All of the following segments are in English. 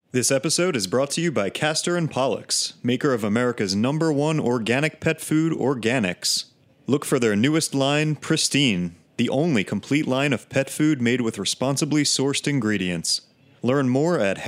This episode is brought to you by Castor and Pollux, maker of America's #1 organic pet food, Organics. Look for their newest line, Pristine, the only complete line of pet food made with responsibly sourced ingredients. Learn more at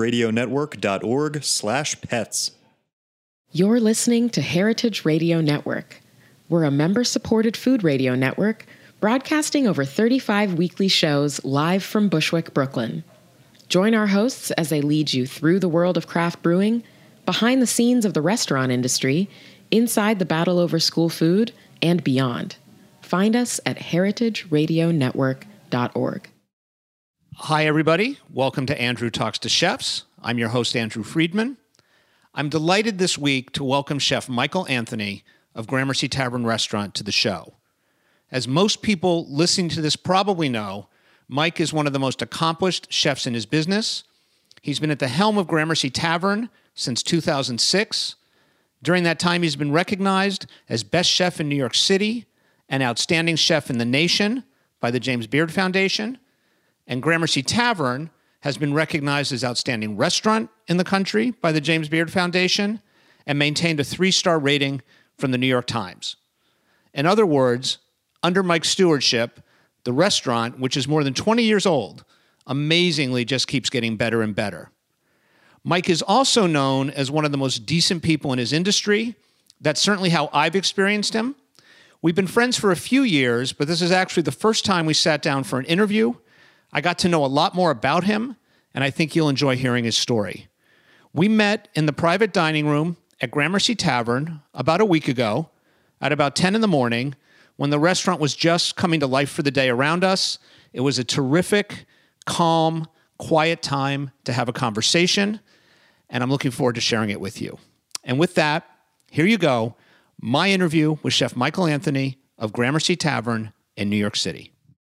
heritageradionetwork.org/pets. You're listening to Heritage Radio Network. We're a member-supported food radio network broadcasting over 35 weekly shows live from Bushwick, Brooklyn. Join our hosts as they lead you through the world of craft brewing, behind the scenes of the restaurant industry, inside the battle over school food, and beyond. Find us at heritageradionetwork.org. Hi, everybody. Welcome to Andrew Talks to Chefs. I'm your host, Andrew Friedman. I'm delighted this week to welcome Chef Michael Anthony of Gramercy Tavern Restaurant to the show. As most people listening to this probably know, Mike is one of the most accomplished chefs in his business. He's been at the helm of Gramercy Tavern since 2006. During that time, he's been recognized as Best Chef in New York City and Outstanding Chef in the Nation by the James Beard Foundation. And Gramercy Tavern has been recognized as Outstanding Restaurant in the country by the James Beard Foundation and maintained a 3-star rating from the New York Times. In other words, under Mike's stewardship, the restaurant, which is more than 20 years old, amazingly just keeps getting better and better. Mike is also known as one of the most decent people in his industry. That's certainly how I've experienced him. We've been friends for a few years, but this is actually the first time we sat down for an interview. I got to know a lot more about him, and I think you'll enjoy hearing his story. We met in the private dining room at Gramercy Tavern about a week ago at about 10 in the morning when the restaurant was just coming to life for the day around us. It was a terrific, calm, quiet time to have a conversation, and I'm looking forward to sharing it with you. And with that, here you go, my interview with Chef Michael Anthony of Gramercy Tavern in New York City.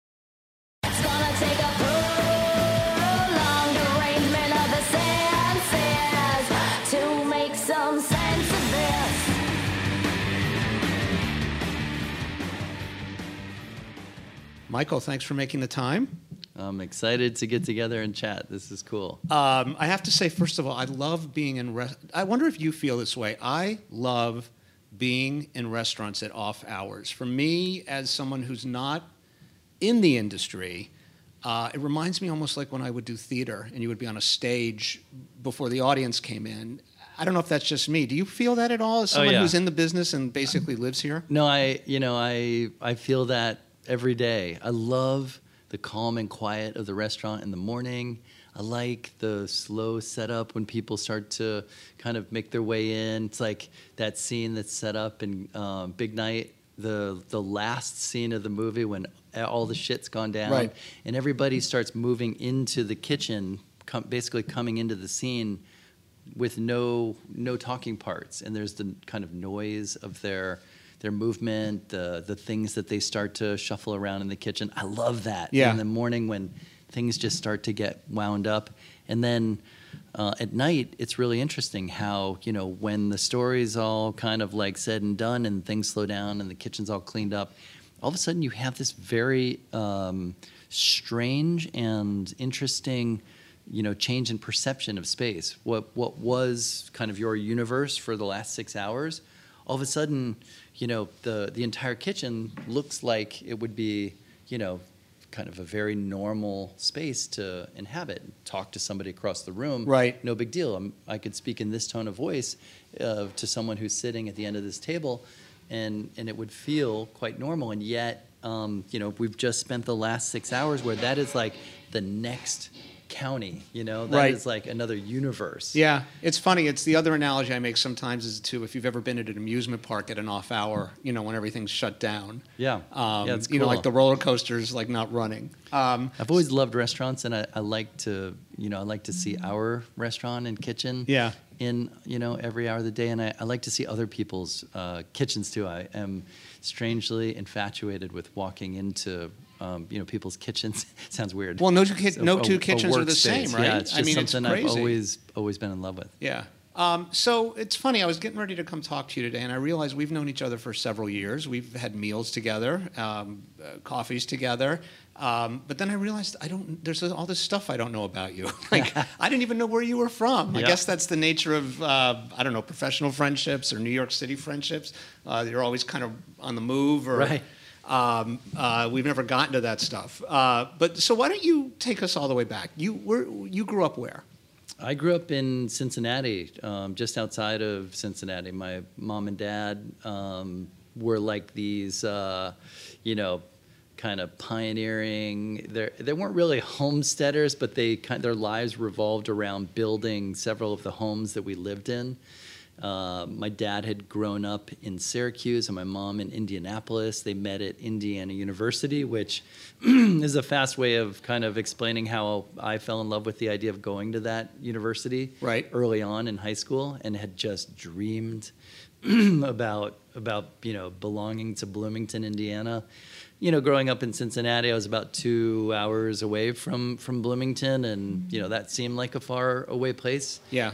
Michael, thanks for making the time. I'm excited to get together and chat. This is cool. I have to say, first of all, I love being in I wonder if you feel this way. I love being in restaurants at off hours. For me, as someone who's not in the industry, it reminds me almost like when I would do theater and you would be on a stage before the audience came in. I don't know if that's just me. Do you feel that at all as someone who's in the business and basically lives here? No, I feel that every day. I love the calm and quiet of the restaurant in the morning. I like the slow setup when people start to kind of make their way in. It's like that scene that's set up in Big Night, the last scene of the movie when all the shit's gone down, right, and everybody starts moving into the kitchen, basically coming into the scene with no talking parts, and there's the kind of noise of their movement, the things that they start to shuffle around in the kitchen. I love that. Yeah. In the morning when things just start to get wound up. And then at night, it's really interesting how, when the story's all kind of like said and done and things slow down and the kitchen's all cleaned up, all of a sudden you have this very strange and interesting change in perception of space. What was kind of your universe for the last 6 hours, all of a sudden, the entire kitchen looks like it would be, kind of a very normal space to inhabit. Talk to somebody across the room. Right. No big deal. I could speak in this tone of voice to someone who's sitting at the end of this table, and it would feel quite normal. And yet, we've just spent the last 6 hours where that is like the next county, that right, is like another universe. Yeah, it's funny. It's the other analogy I make sometimes is if you've ever been at an amusement park at an off hour, when everything's shut down. Yeah, it's cool. Like the roller coaster's like not running. I've always loved restaurants, and I like to, I like to see our restaurant and kitchen. Yeah. In every hour of the day, and I like to see other people's kitchens too. I am strangely infatuated with walking into people's kitchens. Sounds weird. Well, no two kitchens are the same, right? Yeah, it's just something it's crazy. I've always been in love with. Yeah. So it's funny. I was getting ready to come talk to you today, and I realized we've known each other for several years. We've had meals together, coffees together, But then I realized there's all this stuff I don't know about you. Like, I didn't even know where you were from. I guess that's the nature of, I don't know, professional friendships or New York City friendships. You're always kind of on the move. Or, Right. We've never gotten to that stuff. But so why don't you take us all the way back? You grew up where? I grew up in Cincinnati, just outside of Cincinnati. My mom and dad were like these, kind of pioneering. They weren't really homesteaders, but their lives revolved around building several of the homes that we lived in. My dad had grown up in Syracuse and my mom in Indianapolis. They met at Indiana University, which is a fast way of kind of explaining how I fell in love with the idea of going to that university early on in high school, and had just dreamed about belonging to Bloomington, Indiana. Growing up in Cincinnati, I was about 2 hours away from Bloomington, and that seemed like a far away place. Yeah.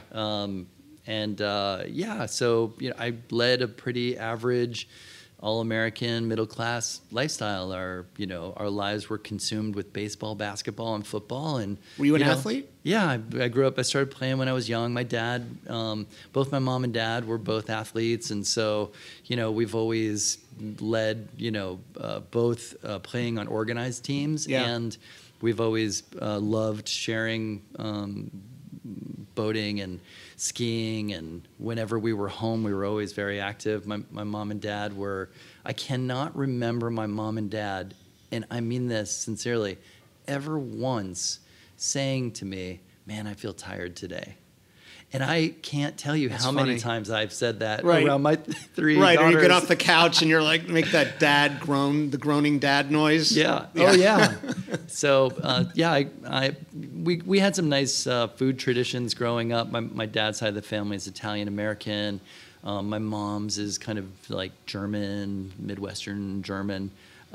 So I led a pretty average, all-American, middle-class lifestyle. Our lives were consumed with baseball, basketball, and football. And were you an athlete? Yeah, I grew up. I started playing when I was young. My dad, both my mom and dad were both athletes, and so we've always led both playing on organized teams, and we've always loved sharing boating and skiing, and whenever we were home, we were always very active. My mom and dad were, I cannot remember my mom and dad, and I mean this sincerely, ever once saying to me, "Man, I feel tired today." And I can't tell you how many times I've said that around my three daughters. Or you get off the couch and you're like, make that dad groan, the groaning dad noise. Yeah. Oh, yeah. So, we had some nice food traditions growing up. My dad's side of the family is Italian-American. My mom's is kind of like German, Midwestern German.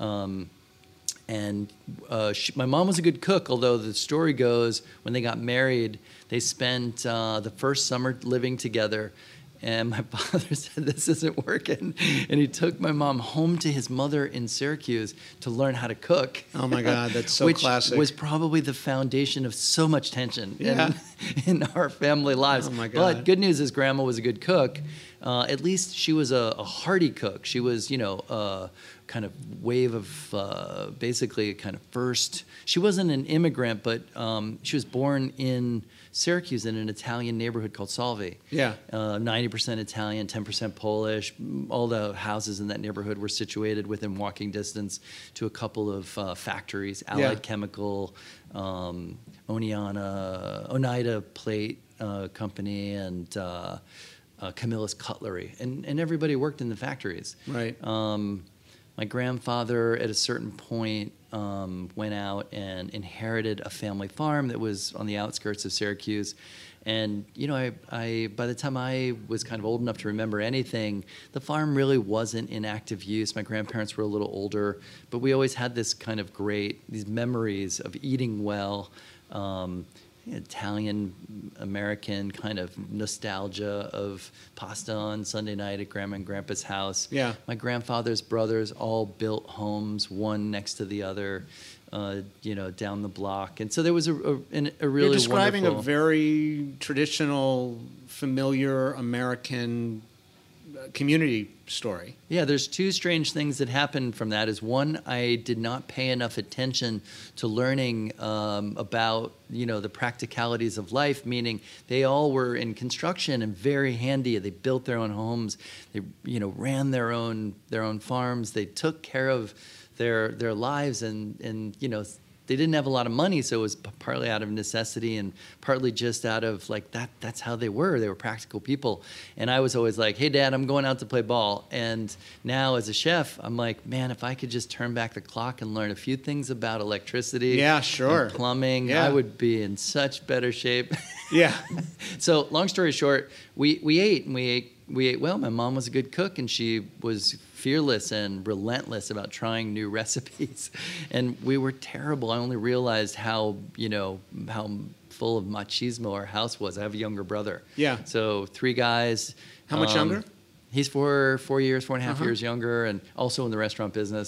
My mom was a good cook, although the story goes when they got married, they spent the first summer living together, and my father said, "This isn't working," and he took my mom home to his mother in Syracuse to learn how to cook. Oh my God, that's so which classic. Was probably the foundation of so much tension in our family lives. Oh my God. But good news is Grandma was a good cook. At least she was a hearty cook. She was, kind of wave of basically kind of first. She wasn't an immigrant, but she was born in Syracuse in an Italian neighborhood called Salvi. Yeah. 90% Italian, 10% Polish. All the houses in that neighborhood were situated within walking distance to a couple of factories, Allied Chemical, Oneida Plate Company, and Camillus Cutlery. And everybody worked in the factories. Right. My grandfather, at a certain point, went out and inherited a family farm that was on the outskirts of Syracuse. And, I by the time I was kind of old enough to remember anything, the farm really wasn't in active use. My grandparents were a little older, but we always had these memories of eating well, Italian-American kind of nostalgia of pasta on Sunday night at Grandma and Grandpa's house. Yeah. My grandfather's brothers all built homes, one next to the other, down the block. And so there was a really You're describing wonderful... a very traditional, familiar American community story. Yeah, there's two strange things that happened from that. Is one, I did not pay enough attention to learning about the practicalities of life. Meaning, they all were in construction and very handy. They built their own homes. They ran their own farms. They took care of their lives, and they didn't have a lot of money, so it was partly out of necessity and partly just out of that's how they were. They were practical people. And I was always like, "Hey, Dad, I'm going out to play ball." And now as a chef, I'm like, man, if I could just turn back the clock and learn a few things about electricity and plumbing, I would be in such better shape. Yeah. So long story short, we ate well. My mom was a good cook, and she was fearless and relentless about trying new recipes. And we were terrible. I only realized how full of machismo our house was. I have a younger brother. Yeah. So 3 guys. How much younger? He's 4 and a half years younger, and also in the restaurant business.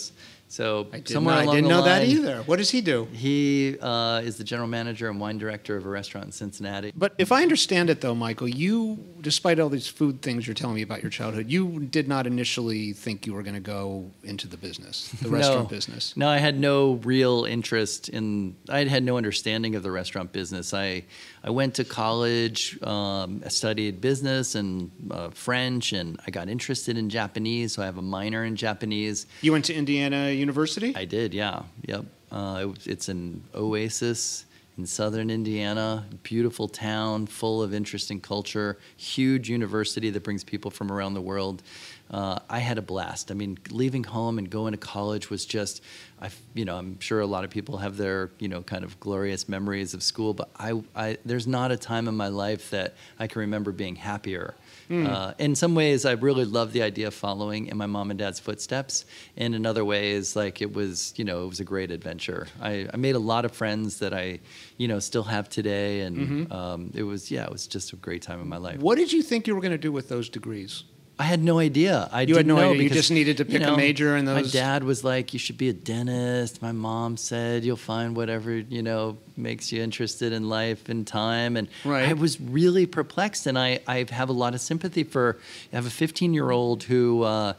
So I somewhere along didn't the know that line, either. What does he do? He is the general manager and wine director of a restaurant in Cincinnati. But if I understand it, though, Michael, you, despite all these food things you're telling me about your childhood, you did not initially think you were going to go into the business, the restaurant business. No, I had no real interest in. I had no understanding of the restaurant business. I went to college, I studied business and French, and I got interested in Japanese. So I have a minor in Japanese. You went to Indiana University? I did, yeah. Yep. It's an oasis in southern Indiana, beautiful town, full of interesting culture, huge university that brings people from around the world. I had a blast. I mean, leaving home and going to college was just, I'm sure a lot of people have their, kind of glorious memories of school, but there's not a time in my life that I can remember being happier. In some ways, I really loved the idea of following in my mom and dad's footsteps. And in other ways, like it was a great adventure. I made a lot of friends that I, still have today. And it was just a great time in my life. What did you think you were going to do with those degrees? I had no idea. You had no idea. You just needed to pick a major in those. My dad was like, "You should be a dentist." My mom said, "You'll find whatever makes you interested in life and time." And right. I was really perplexed, and I have a lot of sympathy for. I have a 15-year-old who,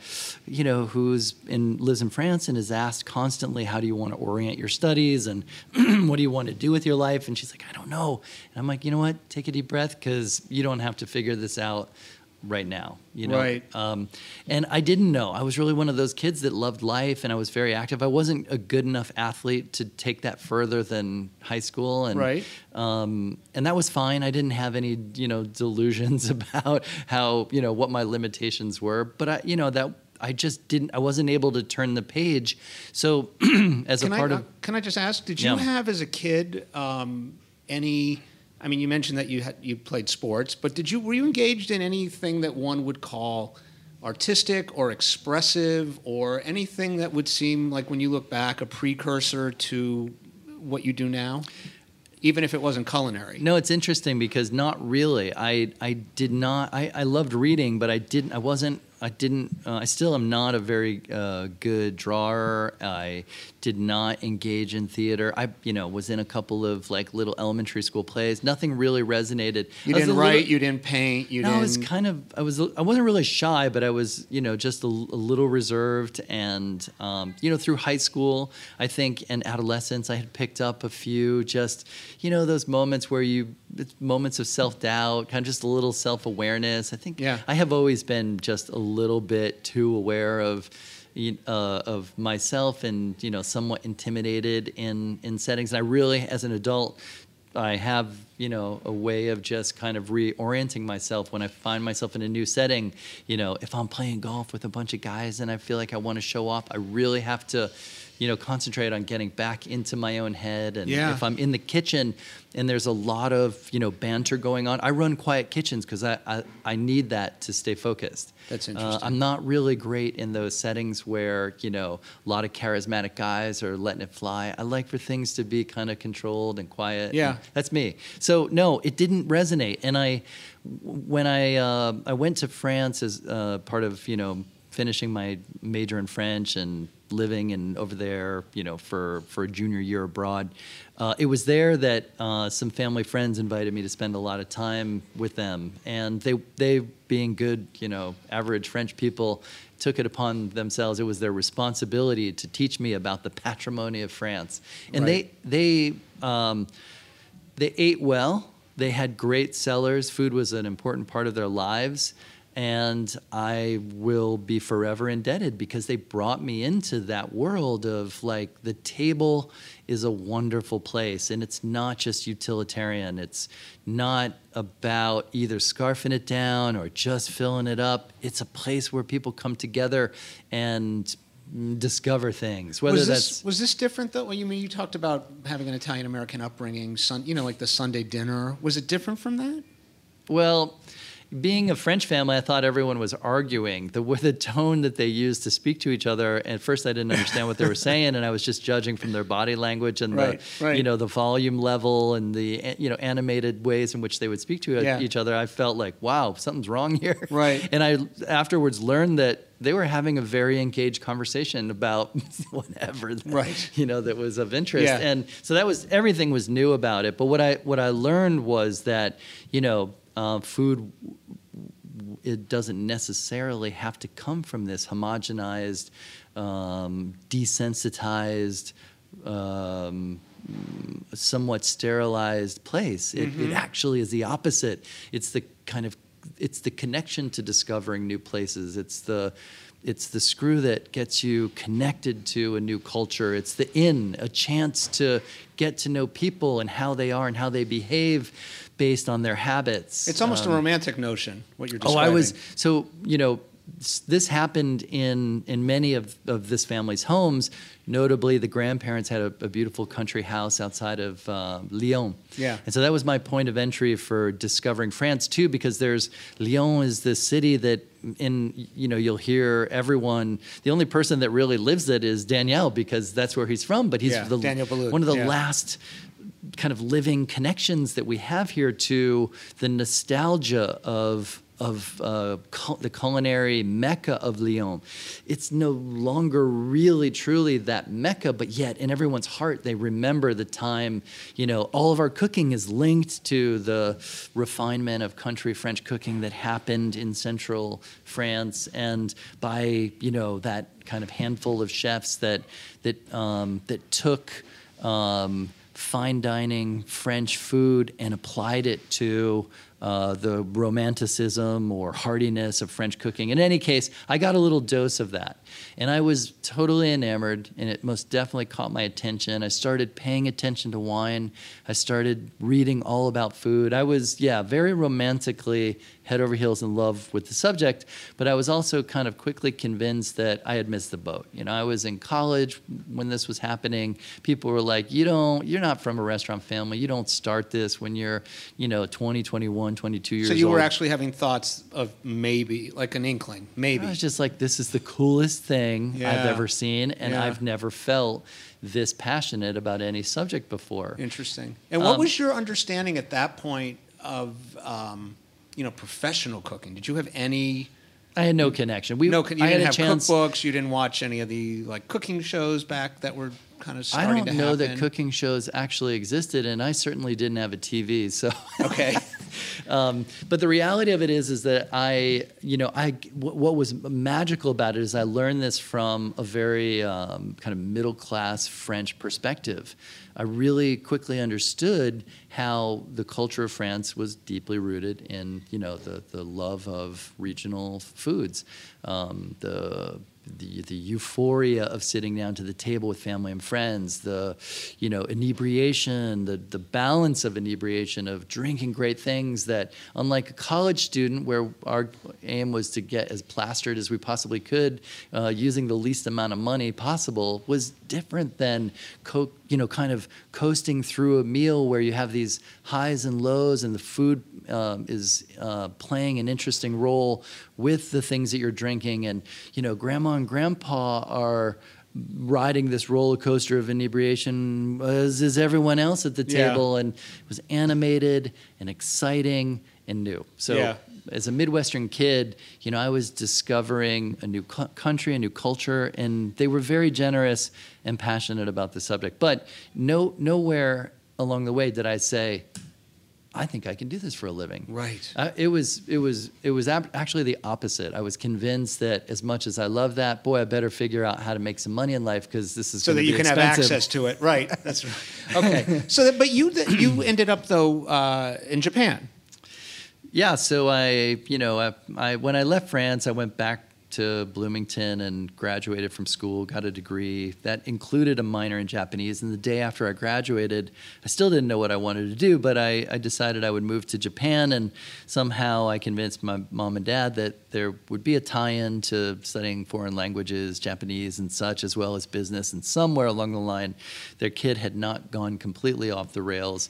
lives in France and is asked constantly, "How do you want to orient your studies, and what do you want to do with your life?" And she's like, "I don't know." And I'm like, "You know what? Take a deep breath, because you don't have to figure this out right now." Right. And I didn't know. I was really one of those kids that loved life, and I was very active. I wasn't a good enough athlete to take that further than high school, and right. And that was fine. I didn't have any delusions about how what my limitations were, but I just didn't. I wasn't able to turn the page. So Can I just ask? Did you have as a kid any? I mean, you mentioned that you played sports, but were you engaged in anything that one would call artistic or expressive, or anything that would seem like, when you look back, a precursor to what you do now, even if it wasn't culinary? No, it's interesting because not really. I did not. I loved reading, but I didn't. I still am not a very good drawer. I did not engage in theater. I, was in a couple of like little elementary school plays. Nothing really resonated. You didn't write. You didn't paint. I was kind of. I wasn't really shy, but I was, just a little reserved. And through high school, I think, and adolescence, I had picked up a few just, those moments where it's moments of self-doubt, kind of just a little self-awareness. I think I have always been just a little bit too aware of myself, and somewhat intimidated in settings. And I really, as an adult, I have a way of just kind of reorienting myself when I find myself in a new setting. If I'm playing golf with a bunch of guys and I feel like I want to show off, I really have to concentrate on getting back into my own head. And if I'm in the kitchen and there's a lot of, banter going on, I run quiet kitchens because I need that to stay focused. That's interesting. I'm not really great in those settings where, a lot of charismatic guys are letting it fly. I like for things to be kind of controlled and quiet. Yeah. And that's me. So no, it didn't resonate. And when I went to France as part of, finishing my major in French and living over there, for a junior year abroad. It was there that some family friends invited me to spend a lot of time with them, and they being good, average French people, took it upon themselves. It was their responsibility to teach me about the patrimony of France, and right. they ate well. They had great cellars. Food was an important part of their lives. And I will be forever indebted because they brought me into that world of like the table is a wonderful place, and it's not just utilitarian. It's not about either scarfing it down or just filling it up. It's a place where people come together and discover things. Was this different though? Well, you talked about having an Italian American upbringing, like the Sunday dinner. Was it different from that? Well, being a French family, I thought everyone was arguing. The tone that they used to speak to each other, at first I didn't understand what they were saying, and I was just judging from their body language and the volume level and the animated ways in which they would speak to each other. I felt like, wow, something's wrong here. Right. And I afterwards learned that they were having a very engaged conversation about whatever Right. that was of interest. Yeah. And so everything was new about it. But what I learned was that food, it doesn't necessarily have to come from this homogenized, desensitized, somewhat sterilized place. It actually is the opposite. It's the connection to discovering new places. It's the screw that gets you connected to a new culture. It's a chance to get to know people and how they are and how they behave based on their habits. It's almost a romantic notion, what you're describing. This happened in many of this family's homes. Notably, the grandparents had a beautiful country house outside of Lyon. Yeah. And so that was my point of entry for discovering France too, because Lyon is this city that you'll hear everyone. The only person that really lives it is Daniel, because that's where he's from. But he's Daniel Boulud. one of the last kind of living connections that we have here to the nostalgia of the culinary mecca of Lyon. It's no longer really truly that mecca, but yet in everyone's heart they remember the time. All of our cooking is linked to the refinement of country French cooking that happened in central France, and by that kind of handful of chefs that took fine dining French food and applied it to the romanticism or heartiness of French cooking. In any case, I got a little dose of that. And I was totally enamored, and it most definitely caught my attention. I started paying attention to wine. I started reading all about food. I was, very romantically head over heels in love with the subject, but I was also kind of quickly convinced that I had missed the boat. I was in college when this was happening. People were like, you're not from a restaurant family. You don't start this when you're, 20, 21, 22 years old. So you were actually having thoughts of maybe, like an inkling, maybe. I was just like, this is the coolest thing I've ever seen, and Yeah. I've never felt this passionate about any subject before. Interesting. And what was your understanding at that point of, professional cooking? Did you have any? I had no connection. You I didn't had a have chance. cookbooks. You didn't watch any of the cooking shows back that were kind of I starting to don't happen. know that cooking shows actually existed, and I certainly didn't have a TV. So Okay. But the reality of it is that what was magical about it is I learned this from a very kind of middle class French perspective. I really quickly understood how the culture of France was deeply rooted in the love of regional foods, the euphoria of sitting down to the table with family and friends, the inebriation, the balance of inebriation, of drinking great things that, unlike a college student where our aim was to get as plastered as we possibly could using the least amount of money possible, was different than kind of coasting through a meal where you have these highs and lows, and the food is playing an interesting role with the things that you're drinking. And grandma and grandpa are riding this roller coaster of inebriation, as is everyone else at the table. And it was animated and exciting and new. So as a Midwestern kid, I was discovering a new country, a new culture, and they were very generous and passionate about the subject. But nowhere along the way did I say, I think I can do this for a living. Right. It was actually the opposite. I was convinced that as much as I love that, boy, I better figure out how to make some money in life, because this is so that you can expensive. have access to it. Right. That's right. Okay. But you ended up though in Japan. Yeah. So I when I left France, I went back to Bloomington and graduated from school, got a degree that included a minor in Japanese. And the day after I graduated, I still didn't know what I wanted to do, but I decided I would move to Japan, and somehow I convinced my mom and dad that there would be a tie-in to studying foreign languages, Japanese and such, as well as business. And somewhere along the line, their kid had not gone completely off the rails.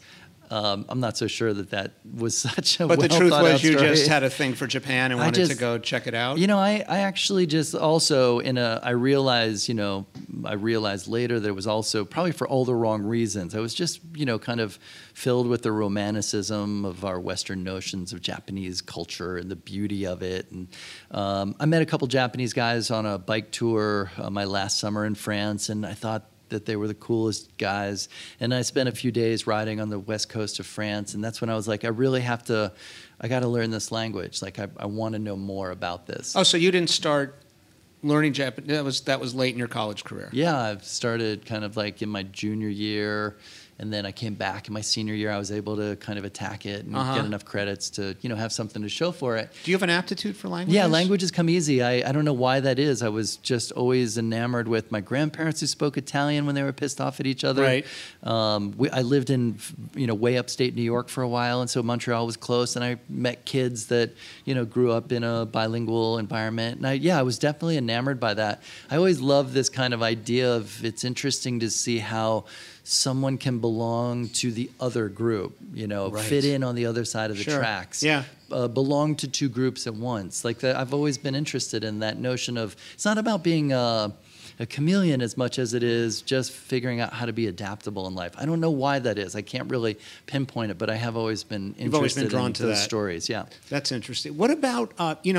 I'm not so sure that was such a But the truth was you story. just had a thing for Japan and wanted to go check it out? I actually just also I realized later that it was also probably for all the wrong reasons. I was just, kind of filled with the romanticism of our Western notions of Japanese culture and the beauty of it. And I met a couple Japanese guys on a bike tour my last summer in France, and I thought that they were the coolest guys. And I spent a few days riding on the west coast of France, and that's when I was like, I got to learn this language. Like, I want to know more about this. Oh, so you didn't start learning Japanese? That was late in your college career? Yeah, I've started kind of like in my junior year, and then I came back in my senior year. I was able to kind of attack it and get enough credits to, have something to show for it. Do you have an aptitude for languages? Yeah, languages come easy. I don't know why that is. I was just always enamored with my grandparents who spoke Italian when they were pissed off at each other. Right. I lived in, way upstate New York for a while, and so Montreal was close, and I met kids that, grew up in a bilingual environment. And I was definitely enamored by that. I always love this kind of idea of it's interesting to see how someone can belong to the other group, fit in on the other side of the tracks. Yeah. Belong to two groups at once. Like I've always been interested in that notion of it's not about being a chameleon as much as it is just figuring out how to be adaptable in life. I don't know why that is. I can't really pinpoint it, but I have always been interested. You've always been drawn in to those that. stories. Yeah. That's interesting. What about,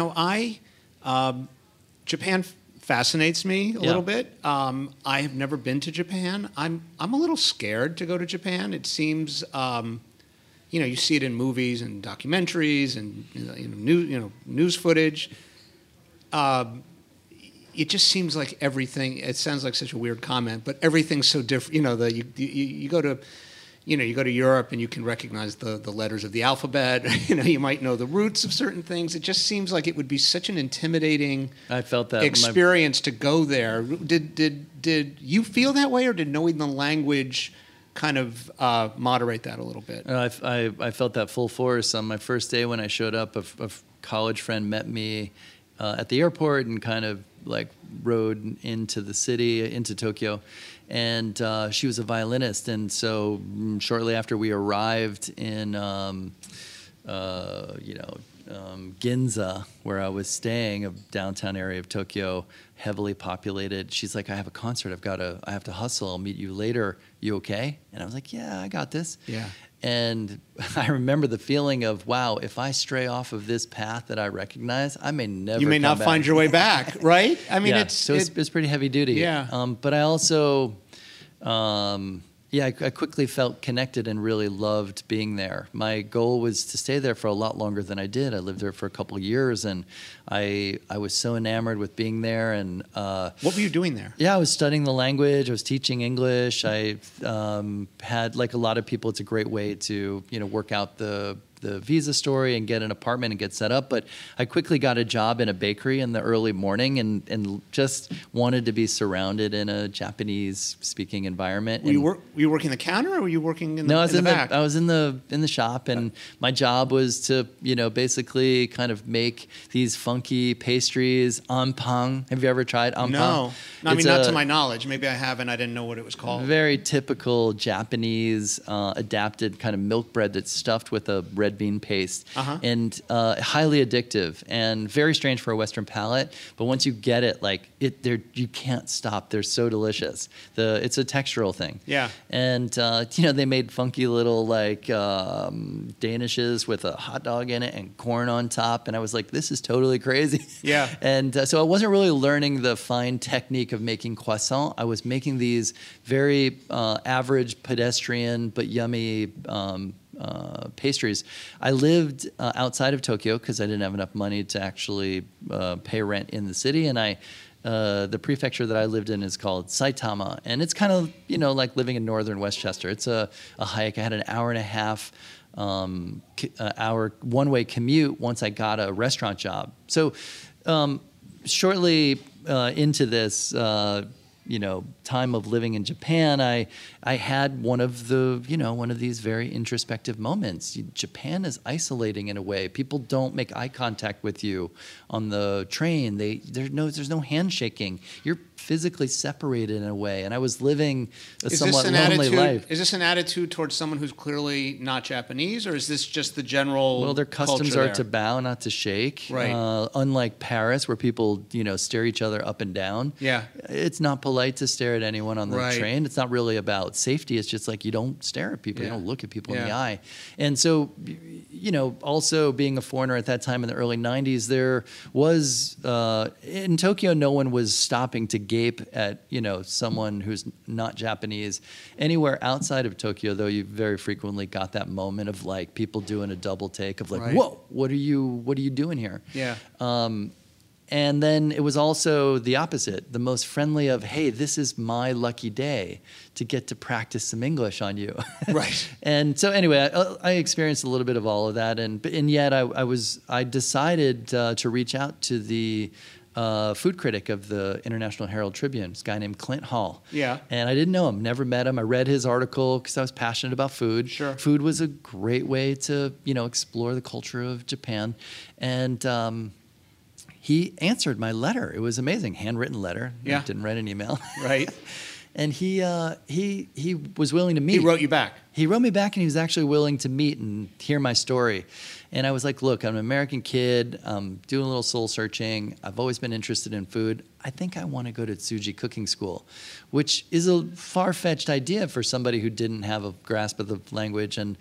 Japan fascinates me a little bit. I have never been to Japan. I'm a little scared to go to Japan. It seems, you see it in movies and documentaries and news footage. It just seems like everything. It sounds like such a weird comment, but everything's so different. You go to. You go to Europe and you can recognize the letters of the alphabet. You might know the roots of certain things. It just seems like it would be such an intimidating I felt that experience to go there. Did you feel that way, or did knowing the language kind of moderate that a little bit? I felt that full force. On my first day when I showed up, a college friend met me at the airport and kind of like rode into the city, into Tokyo. And she was a violinist, and so shortly after we arrived in, Ginza, where I was staying, a downtown area of Tokyo, heavily populated. She's like, "I have a concert. I have to hustle. I'll meet you later. You okay?" And I was like, "Yeah, I got this." Yeah. And I remember the feeling of, wow, if I stray off of this path that I recognize, I may never. You may not find your way back, right? I mean, it's pretty heavy duty. Yeah. But I also, I quickly felt connected and really loved being there. My goal was to stay there for a lot longer than I did. I lived there for a couple of years, and I was so enamored with being there. And what were you doing there? Yeah, I was studying the language. I was teaching English. I had, like a lot of people, it's a great way to work out the visa story and get an apartment and get set up. But I quickly got a job in a bakery in the early morning and just wanted to be surrounded in a Japanese-speaking environment. Were you working the counter, or were you working in the back? I was in the shop, and my job was to basically kind of make these funky pastries. Ampang. Have you ever tried ampang? No, I mean, not to my knowledge. Maybe I haven't. I didn't know what it was called. Very typical Japanese adapted kind of milk bread that's stuffed with a red bean paste, and highly addictive and very strange for a Western palate. But once you get it, you can't stop. They're so delicious. It's a textural thing. Yeah. And they made funky little danishes with a hot dog in it and corn on top, and I was like, this is totally crazy. Yeah. And so I wasn't really learning the fine technique of making croissant. I was making these very average, pedestrian but yummy pastries. I lived outside of Tokyo because I didn't have enough money to actually pay rent in the city, and the prefecture that I lived in is called Saitama, and it's kind of like living in northern Westchester. It's a hike. I had an hour and a half hour one-way commute once I got a restaurant job. So shortly into this, time of living in Japan, I had one of these very introspective moments. Japan is isolating in a way. People don't make eye contact with you on the train. There's no handshaking. You're physically separated in a way. And I was living a somewhat lonely life. Is this an attitude towards someone who's clearly not Japanese, or is this just the general? Well, their customs are to bow, not to shake. Right. Unlike Paris, where people stare each other up and down. Yeah. It's not polite to stare at anyone on the train. It's not really about safety. It's just like you don't stare at people. You don't look at people in the eye. And so, also being a foreigner at that time in the early 90s, there was, in Tokyo, no one was stopping to gape at, someone who's not Japanese. Anywhere outside of Tokyo, though, you very frequently got that moment of like people doing a double take of like, whoa, what are you doing here? Yeah. And then it was also the opposite, the most friendly of, hey, this is my lucky day to get to practice some English on you. Right. And so anyway, I experienced a little bit of all of that. And yet I decided to reach out to the food critic of the International Herald Tribune, this guy named Clint Hall. Yeah. And I didn't know him, never met him. I read his article because I was passionate about food. Sure. Food was a great way to, explore the culture of Japan. And he answered my letter. It was amazing, handwritten letter. Yeah. I didn't write an email. Right. And he was willing to meet. He wrote you back. He wrote me back, and he was actually willing to meet and hear my story. And I was like, look, I'm an American kid. I'm doing a little soul searching. I've always been interested in food. I think I want to go to Tsuji Cooking School, which is a far-fetched idea for somebody who didn't have a grasp of the language and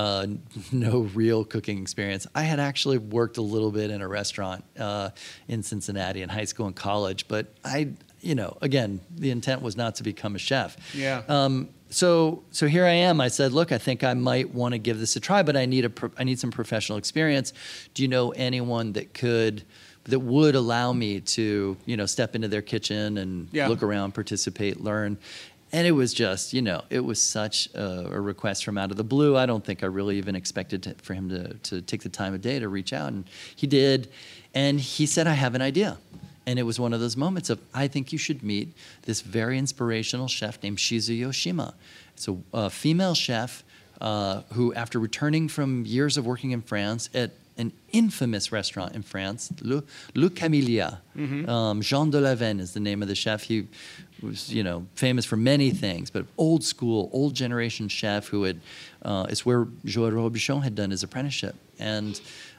no real cooking experience. I had actually worked a little bit in a restaurant in Cincinnati in high school and college, but again, the intent was not to become a chef. Yeah. So here I am. I said, look, I think I might want to give this a try, but I need some professional experience. Do you know anyone that would allow me to, step into their kitchen and look around, participate, learn? And it was just, it was such a request from out of the blue. I don't think I really even expected for him to take the time of day to reach out. And he did. And he said, I have an idea. And it was one of those moments of, I think you should meet this very inspirational chef named Shizu Yoshima. It's a female chef who, after returning from years of working in France at an infamous restaurant in France, Le Camellia. Jean de la Veine is the name of the chef. He was, famous for many things, but old school, old generation chef who had, it's where Joël Robuchon had done his apprenticeship. And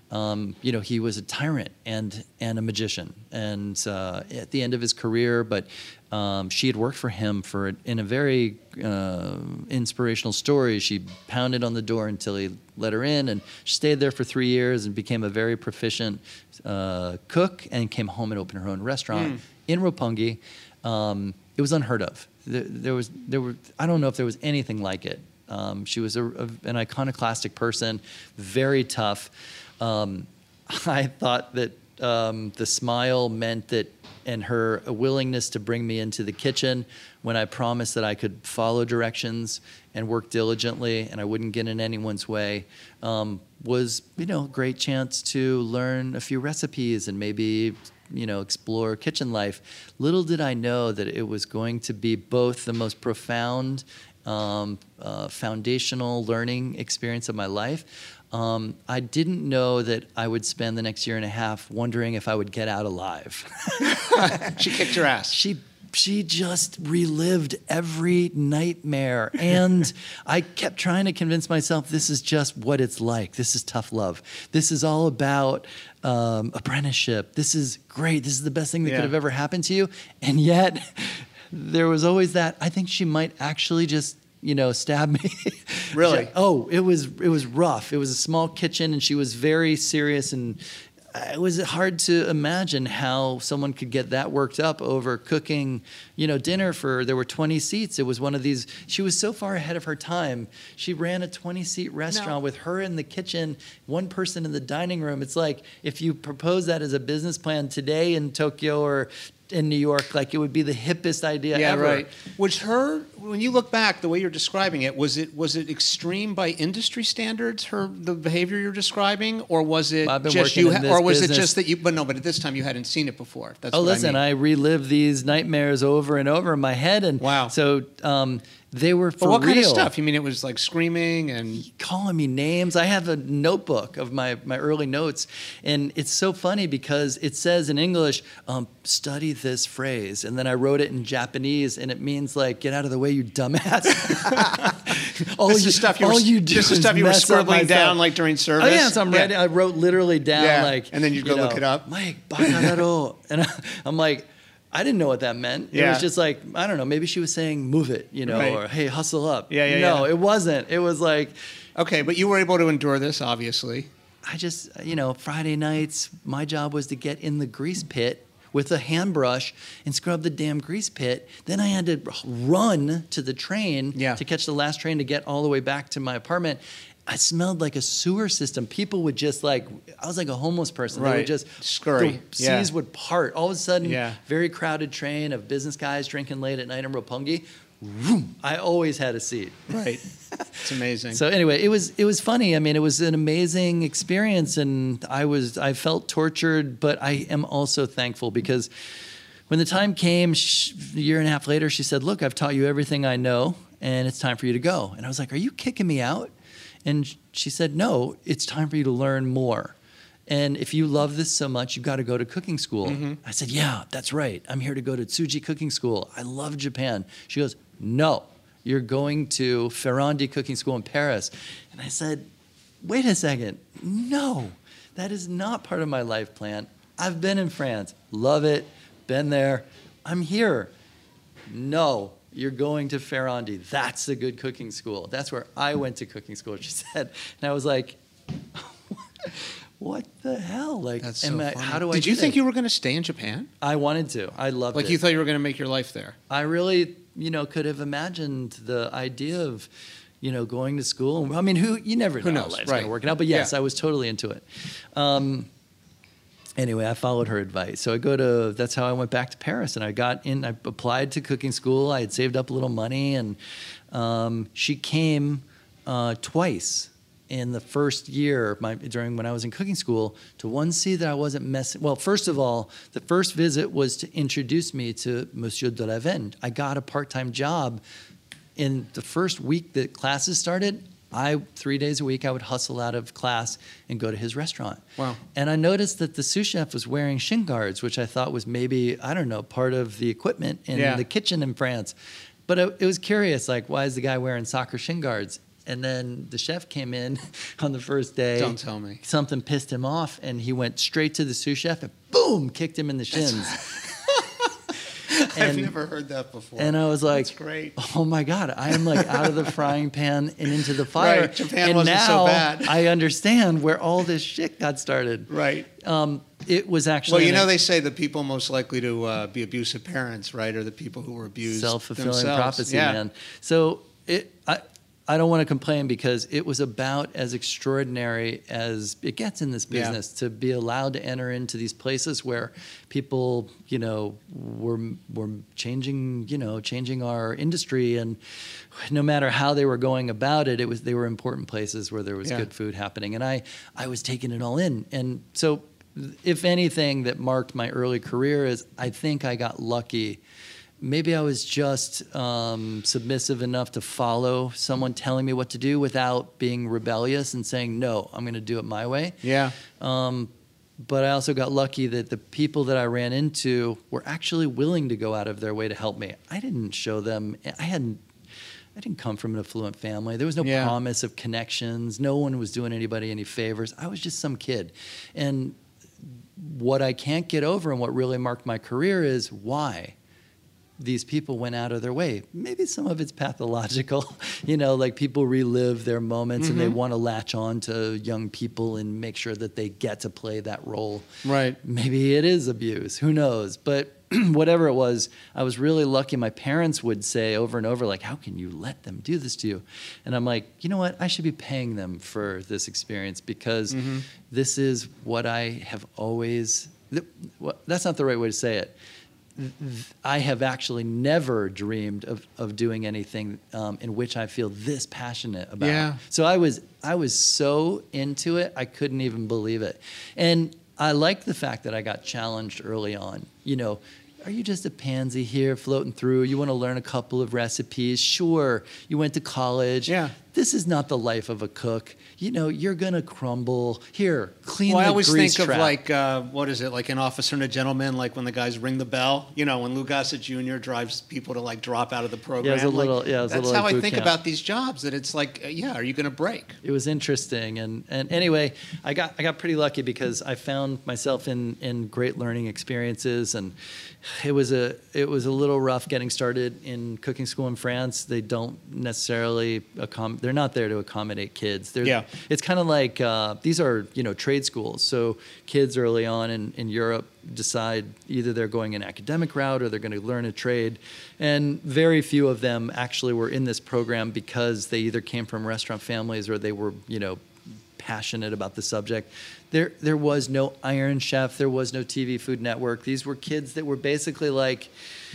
he was a tyrant and a magician. And at the end of his career, but she had worked for him in a very inspirational story. She pounded on the door until he let her in, and she stayed there for 3 years and became a very proficient cook, and came home and opened her own restaurant in Roppongi. It was unheard of. I don't know if there was anything like it. She was an iconoclastic person, very tough. I thought that the smile meant that, and her willingness to bring me into the kitchen when I promised that I could follow directions and work diligently and I wouldn't get in anyone's way, was, a great chance to learn a few recipes and maybe, explore kitchen life. Little did I know that it was going to be both the most profound, foundational learning experience of my life. I didn't know that I would spend the next year and a half wondering if I would get out alive. She kicked your ass. She just relived every nightmare. And I kept trying to convince myself this is just what it's like. This is tough love. This is all about apprenticeship. This is great. This is the best thing that could have ever happened to you. And yet there was always that, I think she might actually just stab me. Really? It was rough. It was a small kitchen, and she was very serious, and it was hard to imagine how someone could get that worked up over cooking, dinner there were 20 seats. It was one of these, she was so far ahead of her time. She ran a 20-seat restaurant with her in the kitchen, one person in the dining room. It's like, if you propose that as a business plan today in Tokyo or in New York, like it would be the hippest idea ever. Right. Was her, when you look back, the way you're describing it, was it extreme by industry standards? The behavior you're describing, or was it I've been just working you, in this or was business. it just that you? But no, but at this time you hadn't seen it before. That's Oh, what listen, I I relive these nightmares over and over in my head, and Wow. So they were for But what real. kind of stuff? You mean it was like screaming and Calling me names. I have a notebook of my early notes, and it's so funny because it says in English, study this phrase, and then I wrote it in Japanese, and it means like, get out of the way, you dumbass. this is stuff you were, this is stuff you were scribbling down like during service? Oh yeah, so I'm writing. I wrote literally down like, and then you go look it up. Mike, bakararo. And I'm like, I didn't know what that meant. It was just like, I don't know, maybe she was saying move it, Right. or hey, hustle up. No, it wasn't. It was like, okay, but you were able to endure this, obviously. I just, Friday nights, my job was to get in the grease pit with a hand brush and scrub the damn grease pit. Then I had to run to the train to catch the last train to get all the way back to my apartment. I smelled like a sewer system. People would just I was like a homeless person. Right. They would just scurry. The seas would part. All of a sudden, Yeah. very crowded train of business guys drinking late at night in Roppongi. Vroom, I always had a seat. Right. It's amazing. So anyway, it was funny. I mean, it was an amazing experience, and I felt tortured, but I am also thankful because when the time came, a year and a half later, she said, "Look, I've taught you everything I know, and it's time for you to go." And I was like, "Are you kicking me out?" And she said, "No, it's time for you to learn more. And if you love this so much, you've got to go to cooking school." Mm-hmm. I said, "Yeah, that's right. I'm here to go to Tsuji Cooking School. I love Japan." She goes, "No, you're going to Ferrandi Cooking School in Paris." And I said, "Wait a second. No, that is not part of my life plan. I've been in France. Love it. Been there. I'm here. No. You're going to Ferrandi. That's a good cooking school. That's where I went to cooking school," she said. And I was like, what the hell? Like, That's so funny. how do I Did you do think that? you were going to stay in Japan? I wanted to. I loved it. Like you thought you were going to make your life there? I really, could have imagined the idea of, going to school. I mean, you never know Who how knows? life's Right. going to work out. But yes, Yeah. I was totally into it. Anyway, I followed her advice. So that's how I went back to Paris. And I applied to cooking school. I had saved up a little money. And she came twice in the first year during when I was in cooking school to see that I wasn't messing. Well, first of all, the first visit was to introduce me to Monsieur de la Venne. I got a part-time job in the first week that classes started. 3 days a week, I would hustle out of class and go to his restaurant. Wow. And I noticed that the sous chef was wearing shin guards, which I thought was maybe, I don't know, part of the equipment in the kitchen in France. But it was curious, like, why is the guy wearing soccer shin guards? And then the chef came in on the first day. Don't tell me. Something pissed him off, and he went straight to the sous chef and boom, kicked him in the shins. I've never heard that before. And I was like, that's great. "Oh my God, I am like out of the frying pan and into the fire." Right, Japan and wasn't so now bad. I understand where all this shit got started. Right. It was actually Well, they say the people most likely to be abusive parents, right, are the people who were abused self-fulfilling themselves. prophecy, Yeah. man. So I don't want to complain because it was about as extraordinary as it gets in this business to be allowed to enter into these places where people, were changing our industry, and no matter how they were going about it, they were important places where there was good food happening, and I was taking it all in, and so if anything that marked my early career is I think I got lucky. Maybe I was just submissive enough to follow someone telling me what to do without being rebellious and saying, "No, I'm going to do it my way." Yeah. But I also got lucky that the people that I ran into were actually willing to go out of their way to help me. I didn't show them. I didn't come from an affluent family. There was no promise of connections. No one was doing anybody any favors. I was just some kid. And what I can't get over and what really marked my career is why these people went out of their way. Maybe some of it's pathological, like people relive their moments and they want to latch on to young people and make sure that they get to play that role. Right. Maybe it is abuse. Who knows? But whatever it was, I was really lucky. My parents would say over and over, like, "How can you let them do this to you?" And I'm like, you know what? I should be paying them for this experience because this is what I have always... That's not the right way to say it. I have actually never dreamed of doing anything in which I feel this passionate about. Yeah. So I was so into it, I couldn't even believe it. And I like the fact that I got challenged early on. Are you just a pansy here floating through? You want to learn a couple of recipes? Sure. You went to college. Yeah. This is not the life of a cook. You're going to crumble. Here, clean Well, the I always grease think trap. of like, what is it, like An Officer and a Gentleman, like when the guys ring the bell, when Lou Gossett Jr. drives people to like drop out of the program. Yeah, it was a little that's like how I boot think camp. about these jobs, that it's like, are you going to break? It was interesting, and anyway, I got pretty lucky because I found myself in great learning experiences, and it was a little rough getting started in cooking school in France. They don't necessarily they're not there to accommodate kids. It's kind of like these are trade schools, so kids early on in Europe decide either they're going an academic route or they're going to learn a trade, and very few of them actually were in this program because they either came from restaurant families or they were passionate about the subject. There was no Iron Chef, there was no TV Food Network. These were kids that were basically like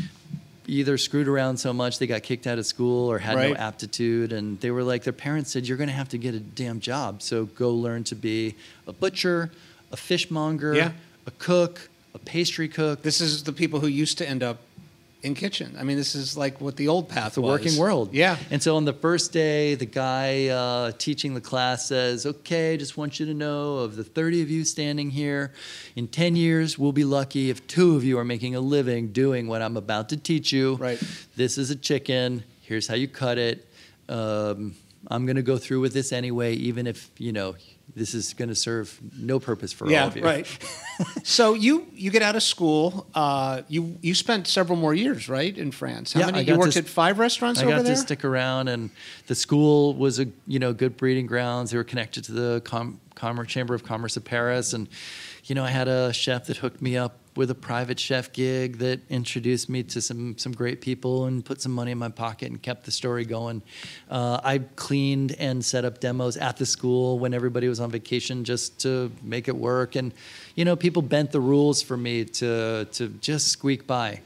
either screwed around so much they got kicked out of school or had no aptitude, and they were like, their parents said, you're going to have to get a damn job, so go learn to be a butcher, a fishmonger, a cook, a pastry cook. This is the people who used to end up in kitchen. I mean, this is like what the old path The was. working world. Yeah. And so on the first day, the guy teaching the class says, okay, just want you to know, of the 30 of you standing here, in 10 years, we'll be lucky if 2 of you are making a living doing what I'm about to teach you. Right. This is a chicken. Here's how you cut it. I'm going to go through with this anyway, even if, this is going to serve no purpose for all of you. Yeah, right. So you get out of school. You spent several more years, right, in France? How many? You worked at 5 restaurants over there? I got to stick around, and the school was a good breeding grounds. They were connected to the Chamber of Commerce of Paris, and I had a chef that hooked me up with a private chef gig that introduced me to some great people and put some money in my pocket and kept the story going. I cleaned and set up demos at the school when everybody was on vacation just to make it work. And, people bent the rules for me to just squeak by.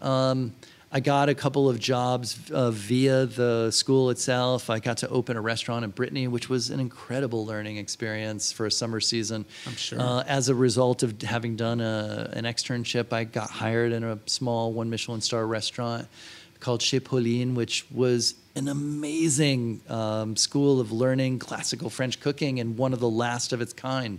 I got a couple of jobs via the school itself. I got to open a restaurant in Brittany, which was an incredible learning experience for a summer season. I'm sure. As a result of having done an externship, I got hired in a small 1 Michelin star restaurant called Chez Pauline, which was an amazing school of learning classical French cooking and one of the last of its kind.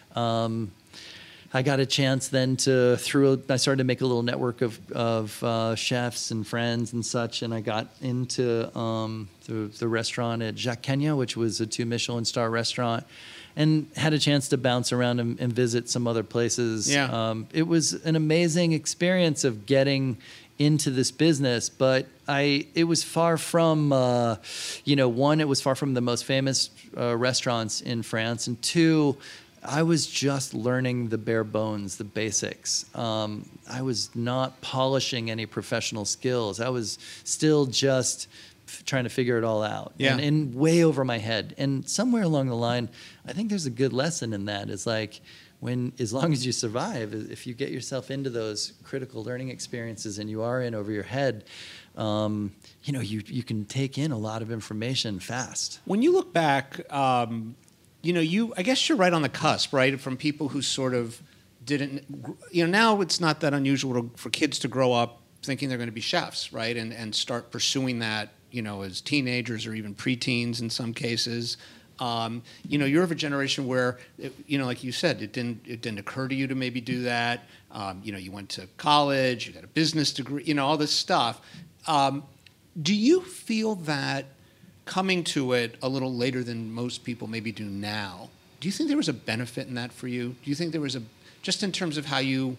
I got a chance then I started to make a little network of chefs and friends and such, and I got into the restaurant at Jacques Kenya, which was a 2 Michelin star restaurant, and had a chance to bounce around and visit some other places. Yeah. It was an amazing experience of getting into this business, but it was far from, one, it was far from the most famous restaurants in France, and 2, I was just learning the bare bones, the basics. I was not polishing any professional skills. I was still just trying to figure it all out, and way over my head. And somewhere along the line, I think there's a good lesson in that. It's like, as long as you survive, if you get yourself into those critical learning experiences and you are in over your head, you can take in a lot of information fast. When you look back, I guess you're right on the cusp, right? From people who sort of didn't, now it's not that unusual for kids to grow up thinking they're going to be chefs, right? And start pursuing that, as teenagers or even preteens in some cases. You're of a generation where, like you said, it didn't occur to you to maybe do that. You went to college, you got a business degree, all this stuff. Do you feel that coming to it a little later than most people maybe do now, do you think there was a benefit in that for you? Do you think there was just in terms of how you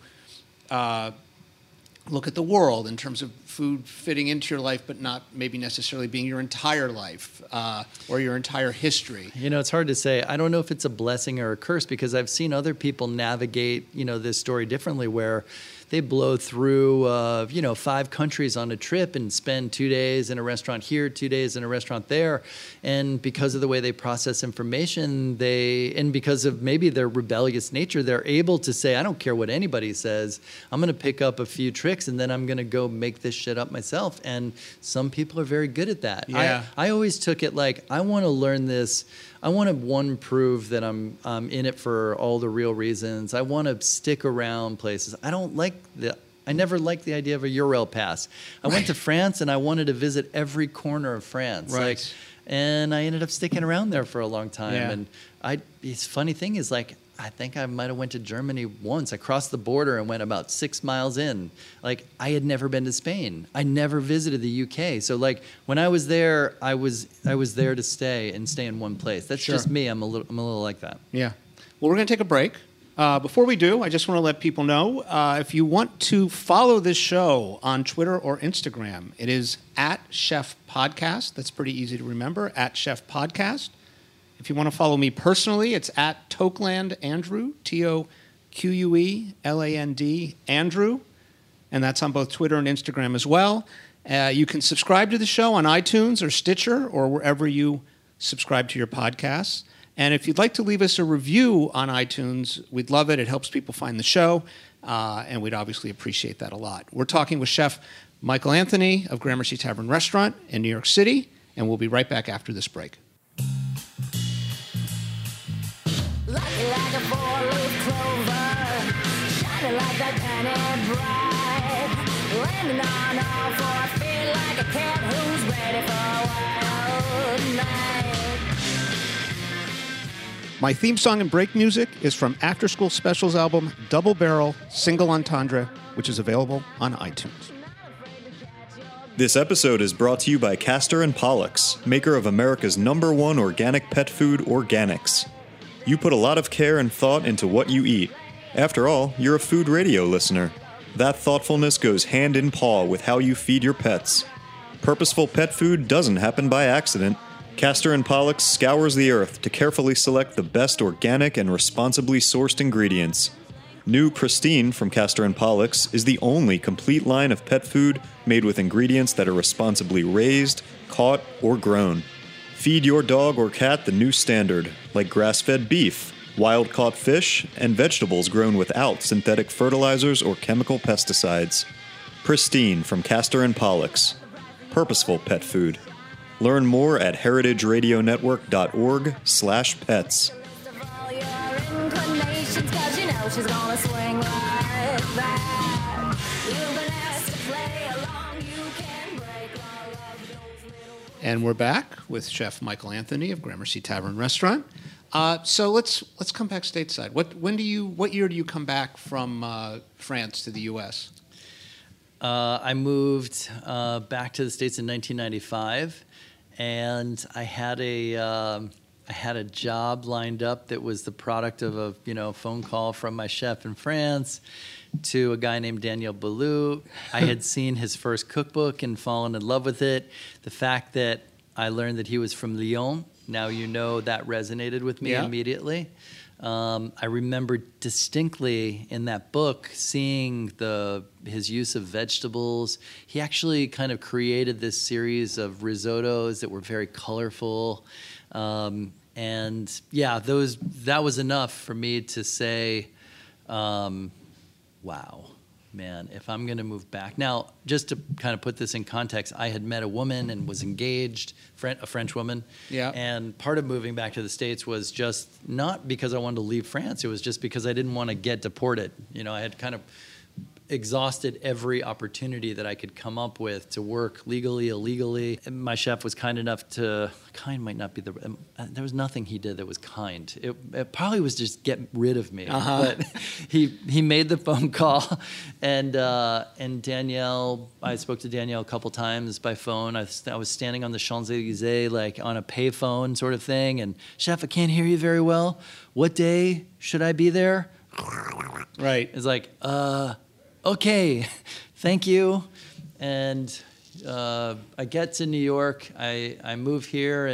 look at the world, in terms of food fitting into your life, but not maybe necessarily being your entire life or your entire history? It's hard to say. I don't know if it's a blessing or a curse, because I've seen other people navigate, this story differently, where blow through 5 countries on a trip and spend 2 days in a restaurant here, 2 days in a restaurant there. And because of the way they process information, and because of maybe their rebellious nature, they're able to say, I don't care what anybody says. I'm going to pick up a few tricks and then I'm going to go make this shit up myself. And some people are very good at that. Yeah. I always took it like, I want to learn this. I want to, prove that I'm in it for all the real reasons. I want to stick around places. I never liked the idea of a Eurail pass. I went to France and I wanted to visit every corner of France. Right. And I ended up sticking around there for a long time. Yeah. And this funny thing is, like, I think I might have went to Germany once. I crossed the border and went about 6 miles in. Like, I had never been to Spain. I never visited the UK. So, like, when I was there, I was there to stay and stay in one place. That's Sure. just me. I'm a little like that. Yeah. Well, we're going to take a break. Before we do, I just want to let people know, if you want to follow this show on Twitter or Instagram, it is @ChefPodcast. That's pretty easy to remember, @ChefPodcast. If you want to follow me personally, it's @ToquelandAndrew, TOQUELAND, Andrew. And that's on both Twitter and Instagram as well. You can subscribe to the show on iTunes or Stitcher or wherever you subscribe to your podcasts. And if you'd like to leave us a review on iTunes, we'd love it. It helps people find the show, and we'd obviously appreciate that a lot. We're talking with Chef Michael Anthony of Gramercy Tavern Restaurant in New York City, and we'll be right back after this break. Lucky like a four-leaf clover, shining like that penny bright, landing on all four feet like a cat who's ready for a wild night. My theme song and break music is from After School Specials album Double Barrel Single Entendre, which is available on iTunes. This episode is brought to you by Castor and Pollux, maker of America's #1 organic pet food, Organics. You put a lot of care and thought into what you eat. After all, you're a food radio listener. That thoughtfulness goes hand in paw with how you feed your pets. Purposeful pet food doesn't happen by accident. Castor and Pollux scours the earth to carefully select the best organic and responsibly sourced ingredients. New Pristine from Castor and Pollux is the only complete line of pet food made with ingredients that are responsibly raised, caught, or grown. Feed your dog or cat the new standard, like grass-fed beef, wild-caught fish, and vegetables grown without synthetic fertilizers or chemical pesticides. Pristine from Castor and Pollux. Purposeful pet food. Learn more at heritageradionetwork.org/pets. Of all your inclinations, 'cause you know she's gonna swing like that. You've been asked to play along, you can break all of those little. And we're back with Chef Michael Anthony of Gramercy Tavern Restaurant. So let's come back stateside. What year do you come back from France to the U.S.? I moved back to the States in 1995, and I had a job lined up that was the product of a phone call from my chef in France to a guy named Daniel Boulou. I had seen his first cookbook and fallen in love with it. The fact that I learned that he was from Lyon, now that resonated with me immediately. I remember distinctly in that book seeing his use of vegetables. He actually kind of created this series of risottos that were very colorful. That was enough for me to say, wow, man, if I'm going to move back. Now, just to kind of put this in context, I had met a woman and was engaged, a French woman. Yeah. And part of moving back to the States was just not because I wanted to leave France. It was just because I didn't want to get deported. I had kind of exhausted every opportunity that I could come up with to work legally, illegally. And my chef was kind enough kind might not be there was nothing he did that was kind. It probably was just get rid of me. But he made the phone call, and Danielle, I spoke to Danielle a couple times by phone. I was standing on the Champs-Elysees, like on a payphone sort of thing, and Chef, I can't hear you very well. What day should I be there? Right. It's like, okay, thank you. And I get to New York. I move here, and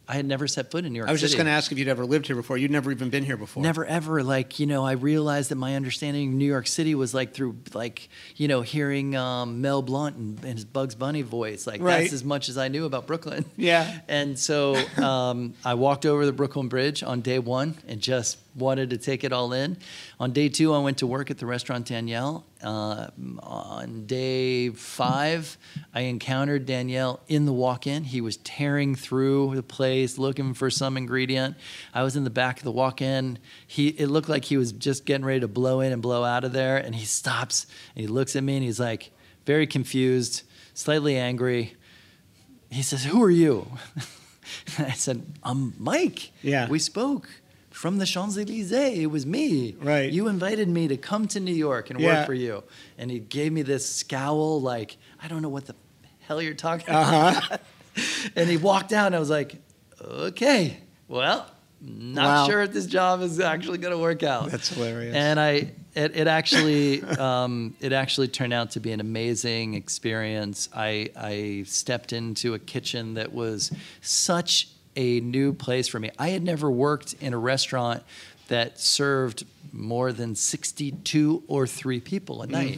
I had never set foot in New York City. I was just going to ask if you'd ever lived here before. You'd never even been here before. Never ever. Like, I realized that my understanding of New York City was like through hearing Mel Blount and his Bugs Bunny voice. Like Right. that's as much as I knew about Brooklyn. Yeah. And so I walked over the Brooklyn Bridge on day one and just wanted to take it all in. On day two, I went to work at the restaurant Danielle. On day 5, I encountered Danielle in the walk-in. He was tearing through the place looking for some ingredient. I was in the back of the walk-in. It looked like he was just getting ready to blow in and blow out of there. And he stops and he looks at me and he's like very confused, slightly angry. He says, "Who are you?" I said, "I'm Mike." Yeah. We spoke. From the Champs-Élysées, it was me. Right. You invited me to come to New York and Yeah. work for you. And he gave me this scowl like, I don't know what the hell you're talking about. And he walked out and I was like, okay, well, not Wow. sure if this job is actually going to work out. That's hilarious. And it actually turned out to be an amazing experience. I stepped into a kitchen that was such a new place for me. I had never worked in a restaurant that served more than 62 or 3 people a night.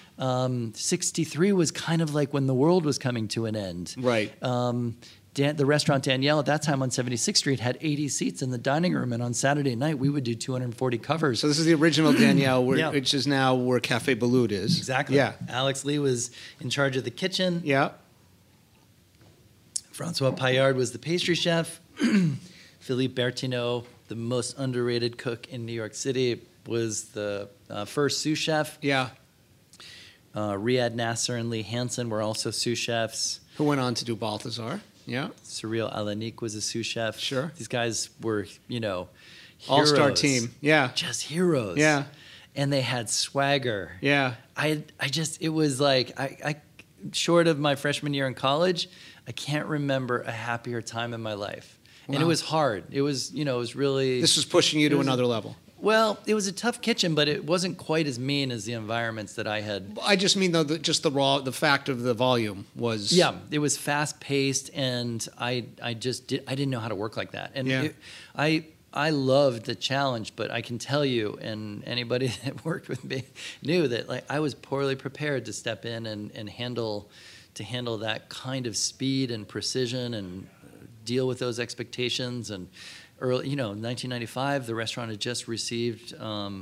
63 was kind of like when the world was coming to an end. Right. The restaurant Danielle at that time on 76th Street had 80 seats in the dining room, and on Saturday night we would do 240 covers. So this is the original Danielle, Yeah. which is now where Cafe Balut is. Exactly. Yeah. Alex Lee was in charge of the kitchen. Yeah. Francois Paillard was the pastry chef. Philippe Bertineau, the most underrated cook in New York City, was the first sous chef. Yeah. Riyad Nasser and Lee Hansen were also sous chefs. Who went on to do Balthazar. Yeah. Cyril Alanik was a sous chef. Sure. These guys were, heroes. All-star team. Yeah. Just heroes. Yeah. And they had swagger. Yeah. It was like, I short of my freshman year in college, I can't remember a happier time in my life. And it Wow. was hard. It was, it was really... This was pushing you It to was- another level. Well, it was a tough kitchen, but it wasn't quite as mean as the environments that I had. I just mean though, the fact of the volume was. Yeah, it was fast paced, and I didn't know how to work like that. And Yeah. I loved the challenge, but I can tell you, and anybody that worked with me knew that like I was poorly prepared to step in and handle that kind of speed and precision and deal with those expectations. And early, 1995, the restaurant had just received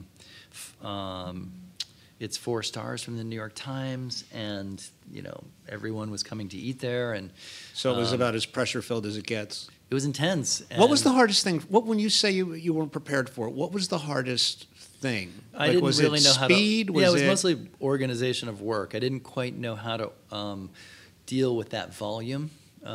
its 4 stars from the New York Times, and everyone was coming to eat there, and So it was about as pressure filled as it gets. it was intense. What was And the hardest thing? When you say you weren't prepared for it, what was the hardest thing? I didn't was really it know speed? how to. Yeah, it was mostly organization of work. I didn't quite know how to deal with that volume.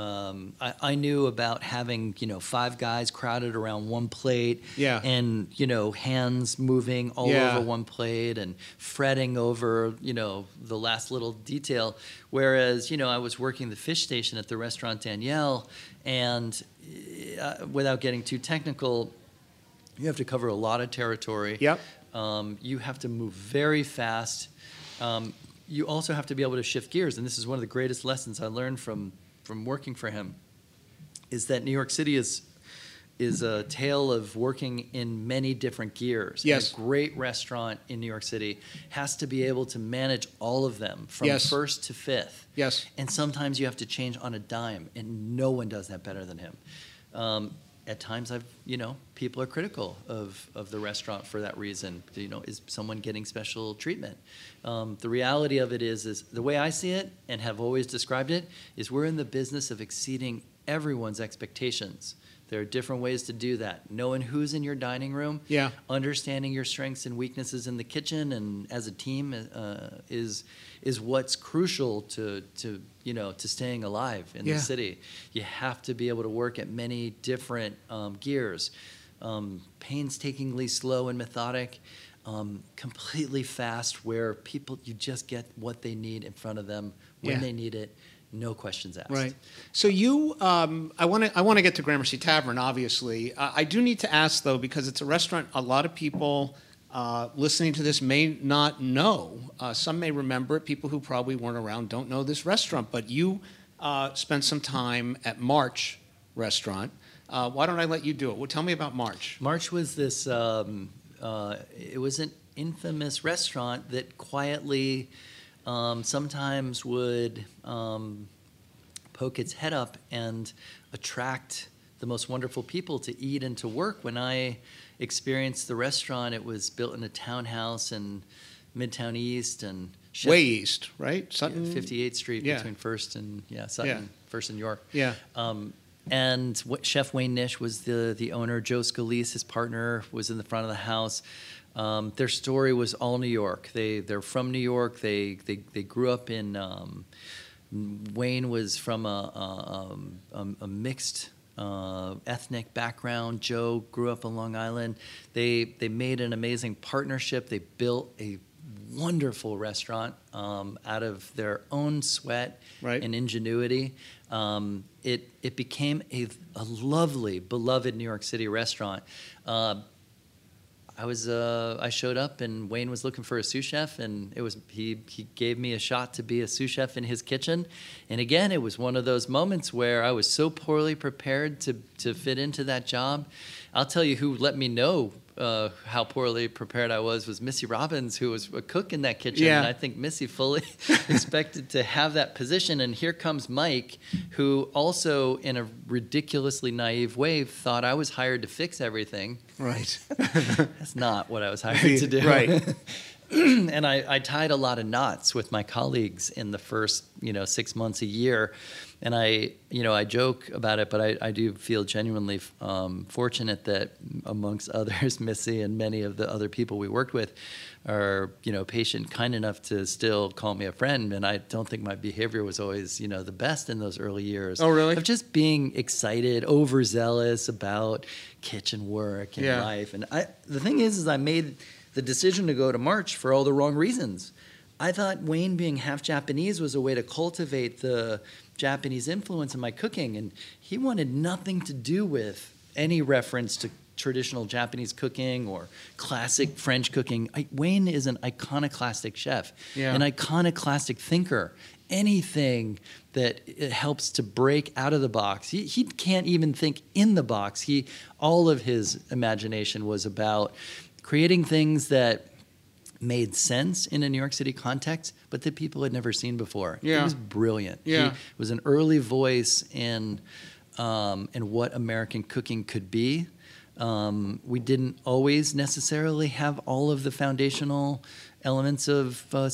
I knew about having 5 guys crowded around one plate, Yeah. and hands moving all Yeah. over one plate and fretting over the last little detail. Whereas I was working the fish station at the restaurant Danielle, and without getting too technical, you have to cover a lot of territory. Yep. You have to move very fast. You also have to be able to shift gears, and this is one of the greatest lessons I learned from working for him, is that New York City is a tale of working in many different gears. Yes. And a great restaurant in New York City has to be able to manage all of them from Yes. first to fifth. Yes. And sometimes you have to change on a dime, and no one does that better than him. At times, people are critical of the restaurant for that reason. Is someone getting special treatment? The reality of it is the way I see it and have always described it is we're in the business of exceeding everyone's expectations. There are different ways to do that. Knowing who's in your dining room, Yeah. understanding your strengths and weaknesses in the kitchen and as a team is what's crucial to staying alive in Yeah. the city. You have to be able to work at many different gears, painstakingly slow and methodic, completely fast, where you just get what they need in front of them when Yeah. they need it. No questions asked. Right. So I want to get to Gramercy Tavern. Obviously, I do need to ask though, because it's a restaurant. A lot of people listening to this may not know. Some may remember it. People who probably weren't around don't know this restaurant. But you spent some time at March Restaurant. Why don't I let you do it? Well, tell me about March. March was this. It was an infamous restaurant that quietly sometimes would poke its head up and attract the most wonderful people to eat and to work. When I experienced the restaurant, it was built in a townhouse in Midtown East and Way East, right? Sutton? 58th Street between First and Sutton, First and York. Yeah. And Chef Wayne Nish was the owner. Joe Scalise, his partner, was in the front of the house. Their story was all New York. They're from New York. They grew up in. Wayne was from a mixed ethnic background. Joe grew up on Long Island. They made an amazing partnership. They built a wonderful restaurant out of their own sweat and ingenuity. It became a lovely, beloved New York City restaurant. I showed up and Wayne was looking for a sous chef, and he gave me a shot to be a sous chef in his kitchen. And again, it was one of those moments where I was so poorly prepared to fit into that job. I'll tell you who let me know how poorly prepared I was Missy Robbins, who was a cook in that kitchen. Yeah. And I think Missy fully expected to have that position. And here comes Mike, who also, in a ridiculously naive way, thought I was hired to fix everything. Right. That's not what I was hired to do. Right. And I tied a lot of knots with my colleagues in the first 6 months, a year. And I joke about it, but I do feel genuinely fortunate that amongst others, Missy and many of the other people we worked with are, patient, kind enough to still call me a friend. And I don't think my behavior was always, the best in those early years. Oh, really? Of just being excited, overzealous about kitchen work and life. And the thing is I made the decision to go to March for all the wrong reasons. I thought Wayne being half Japanese was a way to cultivate the Japanese influence in my cooking, and he wanted nothing to do with any reference to traditional Japanese cooking or classic French cooking. Wayne is an iconoclastic chef, an iconoclastic thinker. Anything that it helps to break out of the box. He can't even think in the box. All of his imagination was about creating things that made sense in a New York City context, but that people had never seen before. Yeah. It was brilliant. Yeah. He was an early voice in what American cooking could be. We didn't always necessarily have all of the foundational elements of, a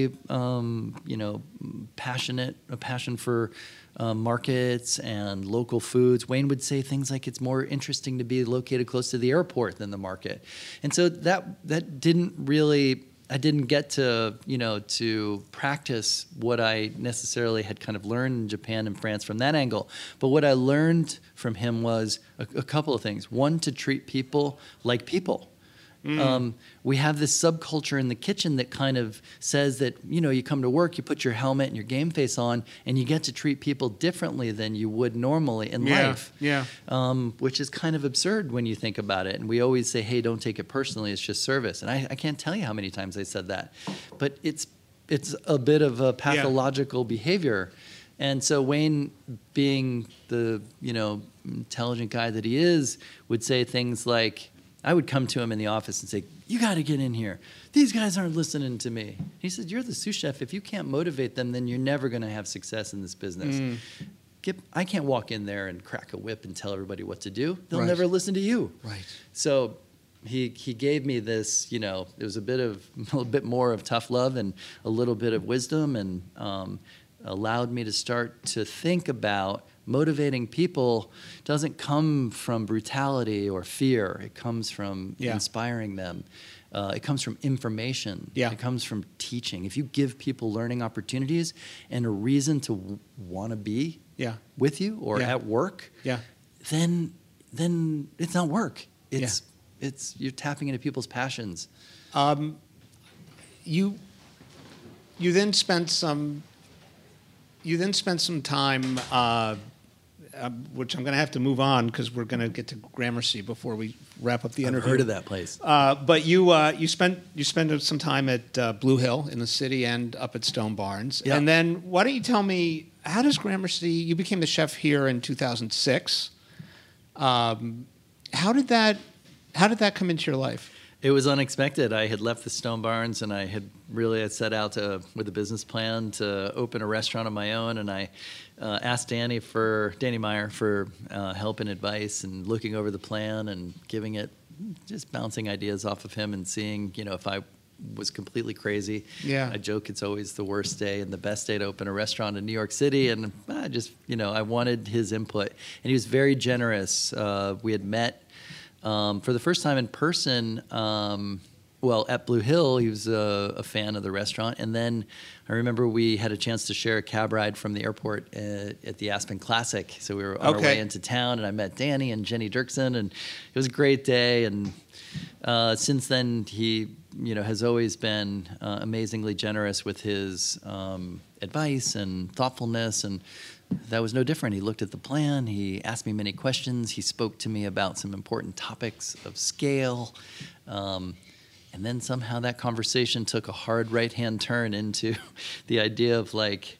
passion for markets and local foods. Wayne would say things like it's more interesting to be located close to the airport than the market. And so that didn't really, I didn't get to, to practice what I necessarily had kind of learned in Japan and France from that angle. But what I learned from him was a couple of things. One, to treat people like people. We have this subculture in the kitchen that kind of says that, you come to work, you put your helmet and your game face on, and you get to treat people differently than you would normally in life. Yeah. Which is kind of absurd when you think about it. And we always say, hey, don't take it personally, it's just service. And I can't tell you how many times I said that. But it's a bit of a pathological behavior. And so Wayne, being the, intelligent guy that he is, would say things like, I would come to him in the office and say, you got to get in here. These guys aren't listening to me. He said, you're the sous chef. If you can't motivate them, then you're never going to have success in this business. I can't walk in there and crack a whip and tell everybody what to do. They'll never listen to you. Right. So he gave me this, it was a little bit more of tough love and a little bit of wisdom, and allowed me to start to think about motivating people doesn't come from brutality or fear. It comes from inspiring them. It comes from information. Yeah. It comes from teaching. If you give people learning opportunities and a reason to want to be with you or at work, then it's not work. It's you're tapping into people's passions. You then spent some time, which I'm going to have to move on because we're going to get to Gramercy before we wrap up the interview. I've heard of that place. But you spent some time at Blue Hill in the city and up at Stone Barns. Yep. And then why don't you tell me, how does Gramercy, you became the chef here in 2006. How did that come into your life? It was unexpected. I had left the Stone Barns, and I had set out with a business plan to open a restaurant of my own. And I asked Danny Meyer for help and advice, and looking over the plan and giving it, just bouncing ideas off of him and seeing, if I was completely crazy. Yeah. I joke it's always the worst day and the best day to open a restaurant in New York City. And I just, I wanted his input. And he was very generous. We had met for the first time in person, at Blue Hill. He was a fan of the restaurant. And then I remember we had a chance to share a cab ride from the airport at the Aspen Classic. So we were on our way into town, and I met Danny and Jenny Dirksen, and it was a great day. And since then, he has always been amazingly generous with his advice and thoughtfulness, and that was no different. He looked at the plan. He asked me many questions. He spoke to me about some important topics of scale. And then somehow that conversation took a hard right-hand turn into the idea of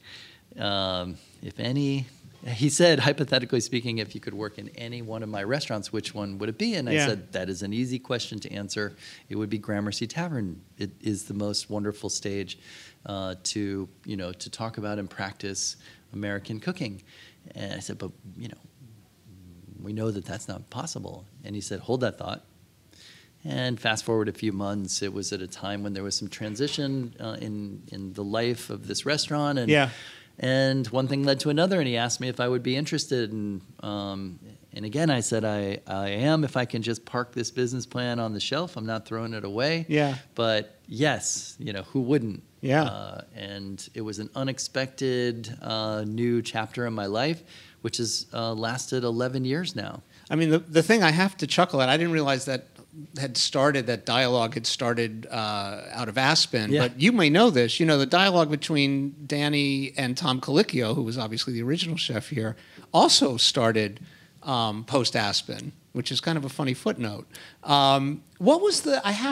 he said, hypothetically speaking, if you could work in any one of my restaurants, which one would it be? And I said, that is an easy question to answer. It would be Gramercy Tavern. It is the most wonderful stage to talk about and practice American cooking. And I said, but, we know that that's not possible. And he said, hold that thought. And fast forward a few months, it was at a time when there was some transition in the life of this restaurant. And one thing led to another, and he asked me if I would be interested. And again, I said, I am, if I can just park this business plan on the shelf. I'm not throwing it away. Yeah. But yes, who wouldn't? Yeah. And it was an unexpected new chapter in my life, which has lasted 11 years now. I mean, the thing I have to chuckle at, I didn't realize that dialogue had started out of Aspen. Yeah. But you may know this. The dialogue between Danny and Tom Colicchio, who was obviously the original chef here, also started post-Aspen, which is kind of a funny footnote. What was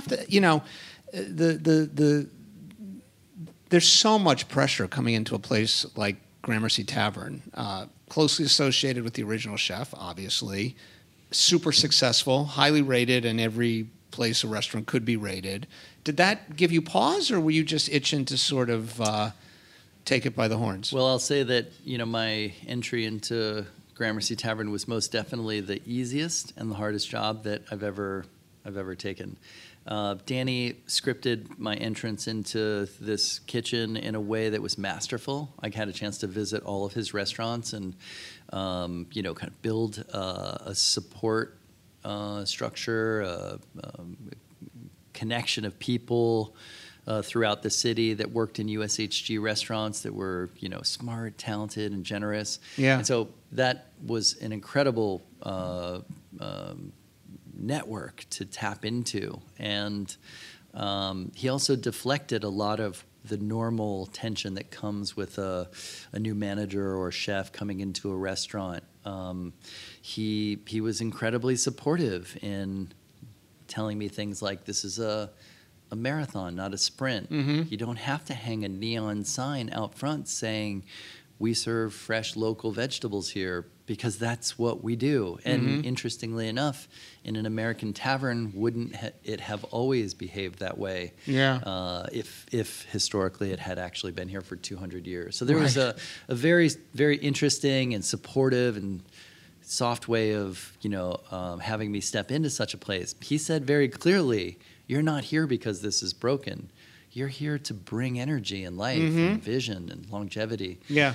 there's so much pressure coming into a place like Gramercy Tavern, closely associated with the original chef, obviously, super successful, highly rated in every place a restaurant could be rated. Did that give you pause, or were you just itching to sort of take it by the horns? Well, I'll say that, my entry into Gramercy Tavern was most definitely the easiest and the hardest job that I've ever taken. Danny scripted my entrance into this kitchen in a way that was masterful. I had a chance to visit all of his restaurants and, kind of build a support structure, a connection of people throughout the city that worked in USHG restaurants that were, smart, talented, and generous. Yeah. And so that was an incredible network to tap into. And he also deflected a lot of the normal tension that comes with a new manager or chef coming into a restaurant. He was incredibly supportive in telling me things like, this is a marathon, not a sprint. Mm-hmm. You don't have to hang a neon sign out front saying, we serve fresh local vegetables here, because that's what we do. And interestingly enough, in an American tavern, wouldn't it have always behaved that way? Yeah. If historically it had actually been here for 200 years. So there was a very, very interesting and supportive and soft way of, having me step into such a place. He said very clearly, you're not here because this is broken. You're here to bring energy and life and vision and longevity. Yeah.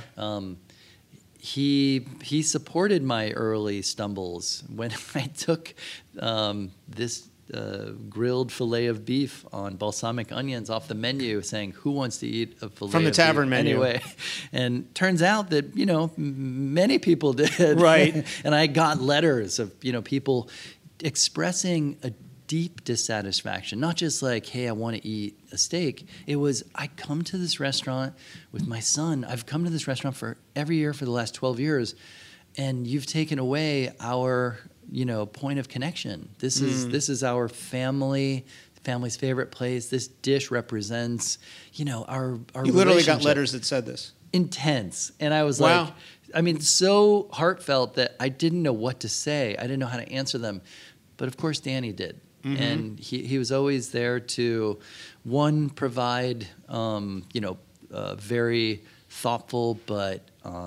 He supported my early stumbles when I took this grilled fillet of beef on balsamic onions off the menu, saying, "Who wants to eat a fillet from the of tavern beef menu?" Anyway, and turns out that many people did. Right. And I got letters of people expressing a deep dissatisfaction, not just like, hey, I want to eat a steak. It was, I come to this restaurant with my son. I've come to this restaurant for every year for the last 12 years, and you've taken away our, point of connection. This is our family's favorite place. This dish represents, our You literally got relationship. letters that said this. intense. And I was Wow. like, I mean, so heartfelt that I didn't know what to say. I didn't know how to answer them. But of course, Danny did. And he was always there to, one, provide, very thoughtful but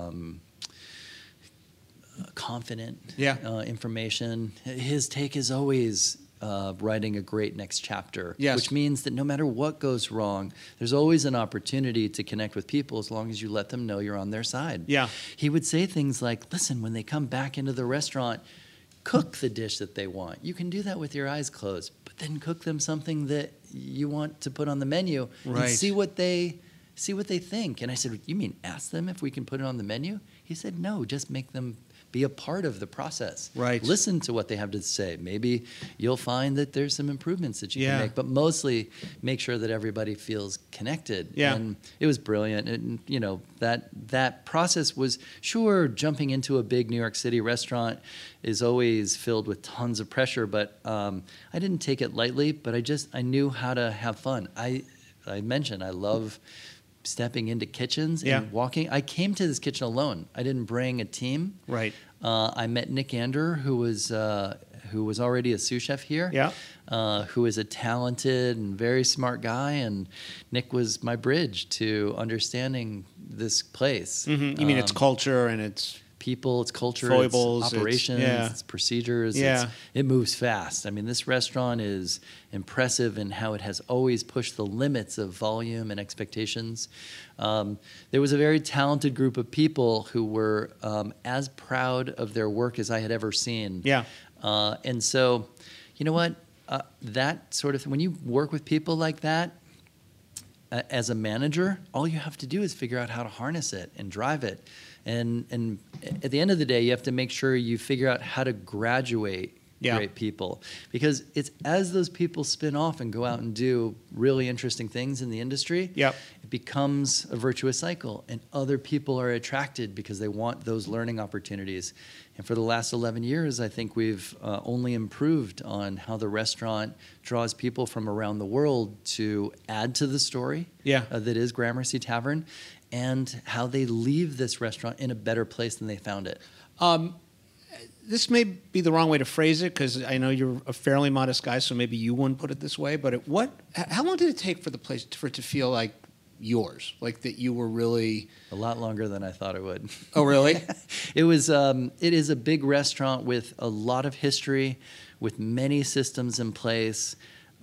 confident information. His take is always writing a great next chapter, which means that no matter what goes wrong, there's always an opportunity to connect with people as long as you let them know you're on their side. Yeah. He would say things like, listen, when they come back into the restaurant, cook the dish that they want. You can do that with your eyes closed, but then cook them something that you want to put on the menu and see what they think. And I said, you mean ask them if we can put it on the menu? He said, no, just make them be a part of the process. Right. Listen to what they have to say. Maybe you'll find that there's some improvements that you can make, but mostly make sure that everybody feels connected. Yeah. And it was brilliant. And, that process was, sure, jumping into a big New York City restaurant is always filled with tons of pressure, but I didn't take it lightly, but I knew how to have fun. I mentioned I love stepping into kitchens and walking. I came to this kitchen alone. I didn't bring a team. Right. I met Nick Ander, who was already a sous chef here. Yeah. Who is a talented and very smart guy, and Nick was my bridge to understanding this place. You mean its culture and its people, its culture, foibles, its operations, its procedures. It moves fast. I mean, this restaurant is impressive in how it has always pushed the limits of volume and expectations. There was a very talented group of people who were as proud of their work as I had ever seen. Yeah. And so, you know what? That sort of thing, when you work with people like that, as a manager, all you have to do is figure out how to harness it and drive it. And at the end of the day, you have to make sure you figure out how to graduate great people. Because it's as those people spin off and go out and do really interesting things in the industry, it becomes a virtuous cycle. And other people are attracted because they want those learning opportunities. And for the last 11 years, I think we've only improved on how the restaurant draws people from around the world to add to the story that is Gramercy Tavern, and how they leave this restaurant in a better place than they found it. This may be the wrong way to phrase it, because I know you're a fairly modest guy, so maybe you wouldn't put it this way. But how long did it take for it to feel like yours, like that you were really? A lot longer than I thought it would. Oh, really? It was. It is a big restaurant with a lot of history, with many systems in place.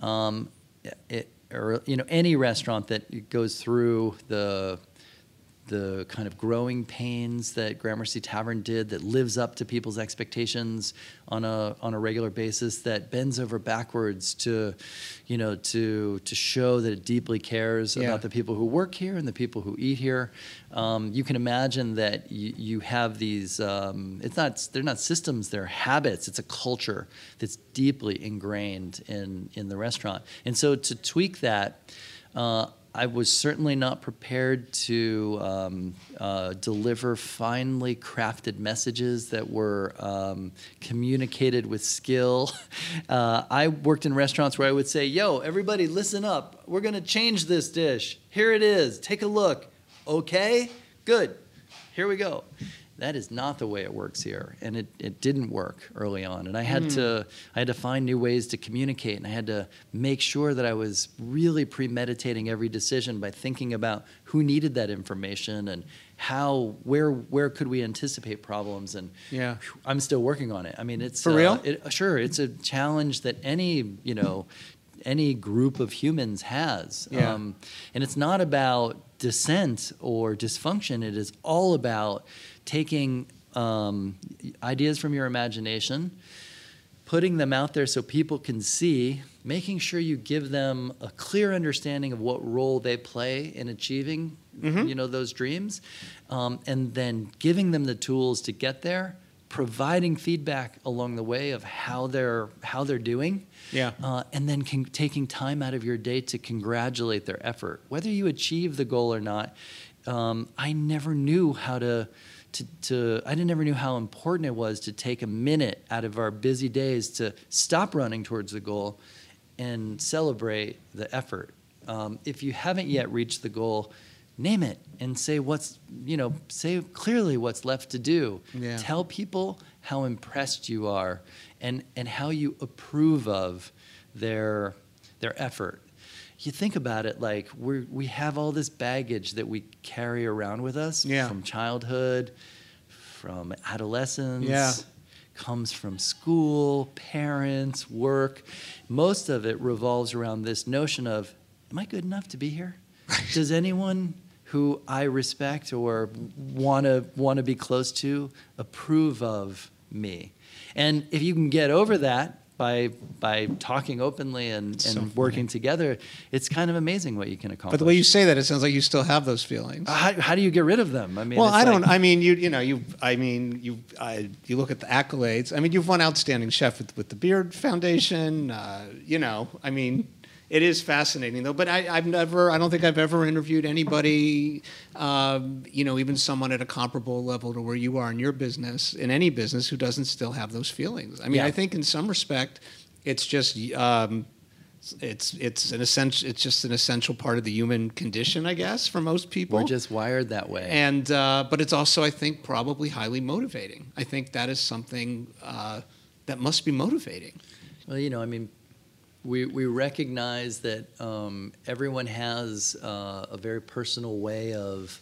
Any restaurant that goes through the kind of growing pains that Gramercy Tavern did, that lives up to people's expectations on a regular basis, that bends over backwards to show that it deeply cares about the people who work here and the people who eat here. You can imagine that you have these. They're not systems; they're habits. It's a culture that's deeply ingrained in the restaurant, and so to tweak that. I was certainly not prepared to deliver finely crafted messages that were communicated with skill. I worked in restaurants where I would say, yo, everybody listen up. We're going to change this dish. Here it is. Take a look. Okay? Good. Here we go. That is not the way it works here, and it didn't work early on. And I had to find new ways to communicate, and I had to make sure that I was really premeditating every decision by thinking about who needed that information and where could we anticipate problems. And I'm still working on it. I mean, it's for real. Sure, it's a challenge that any group of humans has. And it's not about dissent or dysfunction. It is all about taking ideas from your imagination, putting them out there so people can see, making sure you give them a clear understanding of what role they play in achieving those dreams, and then giving them the tools to get there, providing feedback along the way of how they're doing, and then taking time out of your day to congratulate their effort, whether you achieve the goal or not. I never knew how I never knew how important it was to take a minute out of our busy days to stop running towards the goal and celebrate the effort. If you haven't yet reached the goal, name it and say say clearly what's left to do. Yeah. Tell people how impressed you are and how you approve of their effort. You think about it, like we have all this baggage that we carry around with us from childhood, from adolescence. Yeah. Comes from school, parents, work. Most of it revolves around this notion of, am I good enough to be here? Does anyone who I respect or want to be close to approve of me? And if you can get over that by talking openly and working together, it's kind of amazing what you can accomplish. But the way you say that, it sounds like you still have those feelings. How do you get rid of them? I mean, well, it's I don't. like- I mean, you look at the accolades. I mean, you've won Outstanding Chef with the Beard Foundation. I mean, it is fascinating though. But I don't think I've ever interviewed anybody, even someone at a comparable level to where you are in your business, in any business, who doesn't still have those feelings. I mean, I think in some respect, it's just. It's just an essential part of the human condition, I guess, for most people. We're just wired that way. And but it's also, I think, probably highly motivating. I think that is something that must be motivating. Well, I mean, we recognize that everyone has a very personal way of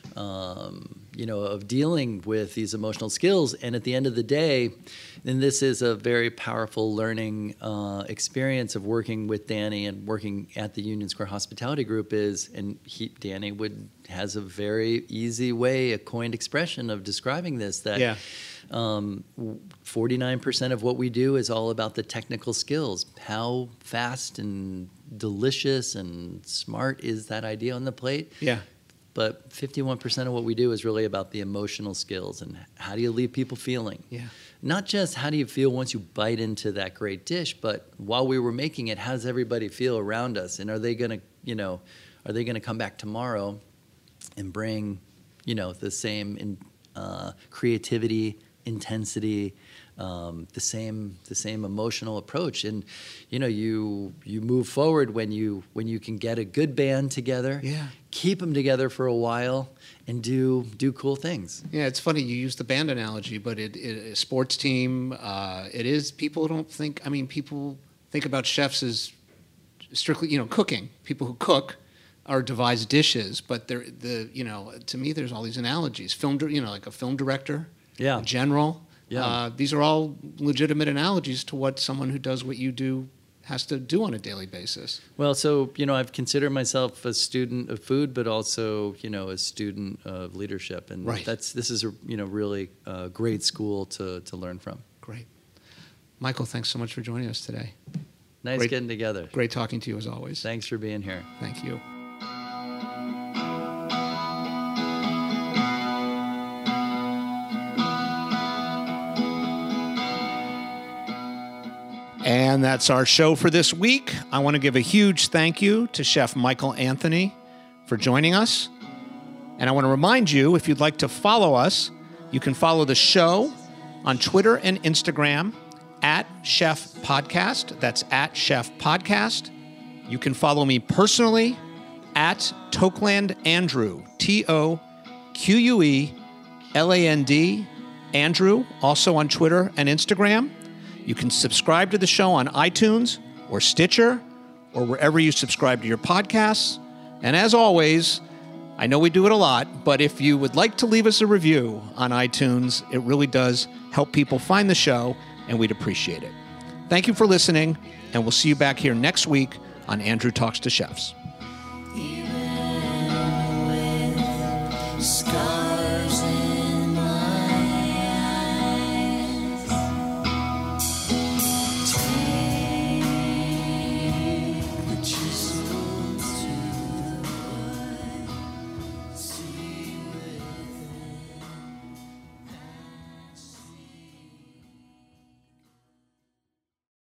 dealing with these emotional skills. And at the end of the day, and this is a very powerful learning experience of working with Danny and working at the Union Square Hospitality Group Danny has a very easy way, a coined expression of describing this, that 49% of what we do is all about the technical skills. How fast and delicious and smart is that idea on the plate? Yeah. But 51% of what we do is really about the emotional skills and how do you leave people feeling? Yeah. Not just how do you feel once you bite into that great dish, but while we were making it, how does everybody feel around us? And are they going to come back tomorrow and bring, the same creativity, intensity, the same emotional approach? And you move forward when you can get a good band together, keep them together for a while, and do cool things. Yeah, it's funny you use the band analogy, but a sports team, it is. People don't think. I mean, people think about chefs as strictly cooking. People who cook or devise dishes, but to me there's all these analogies. Like a film director, a general. Yeah. These are all legitimate analogies to what someone who does what you do has to do on a daily basis. Well, so, I've considered myself a student of food, but also, a student of leadership. And this is a, really great school to learn from. Great. Michael, thanks so much for joining us today. Nice getting together. Great talking to you as always. Thanks for being here. Thank you. And that's our show for this week. I want to give a huge thank you to Chef Michael Anthony for joining us. And I want to remind you, if you'd like to follow us, you can follow the show on Twitter and Instagram at Chef Podcast. That's at Chef Podcast. You can follow me personally at Tokeland Andrew, TOQUELAND Andrew, also on Twitter and Instagram. You can subscribe to the show on iTunes or Stitcher or wherever you subscribe to your podcasts. And as always, I know we do it a lot, but if you would like to leave us a review on iTunes, it really does help people find the show, and we'd appreciate it. Thank you for listening, and we'll see you back here next week on Andrew Talks to Chefs. Even with scars.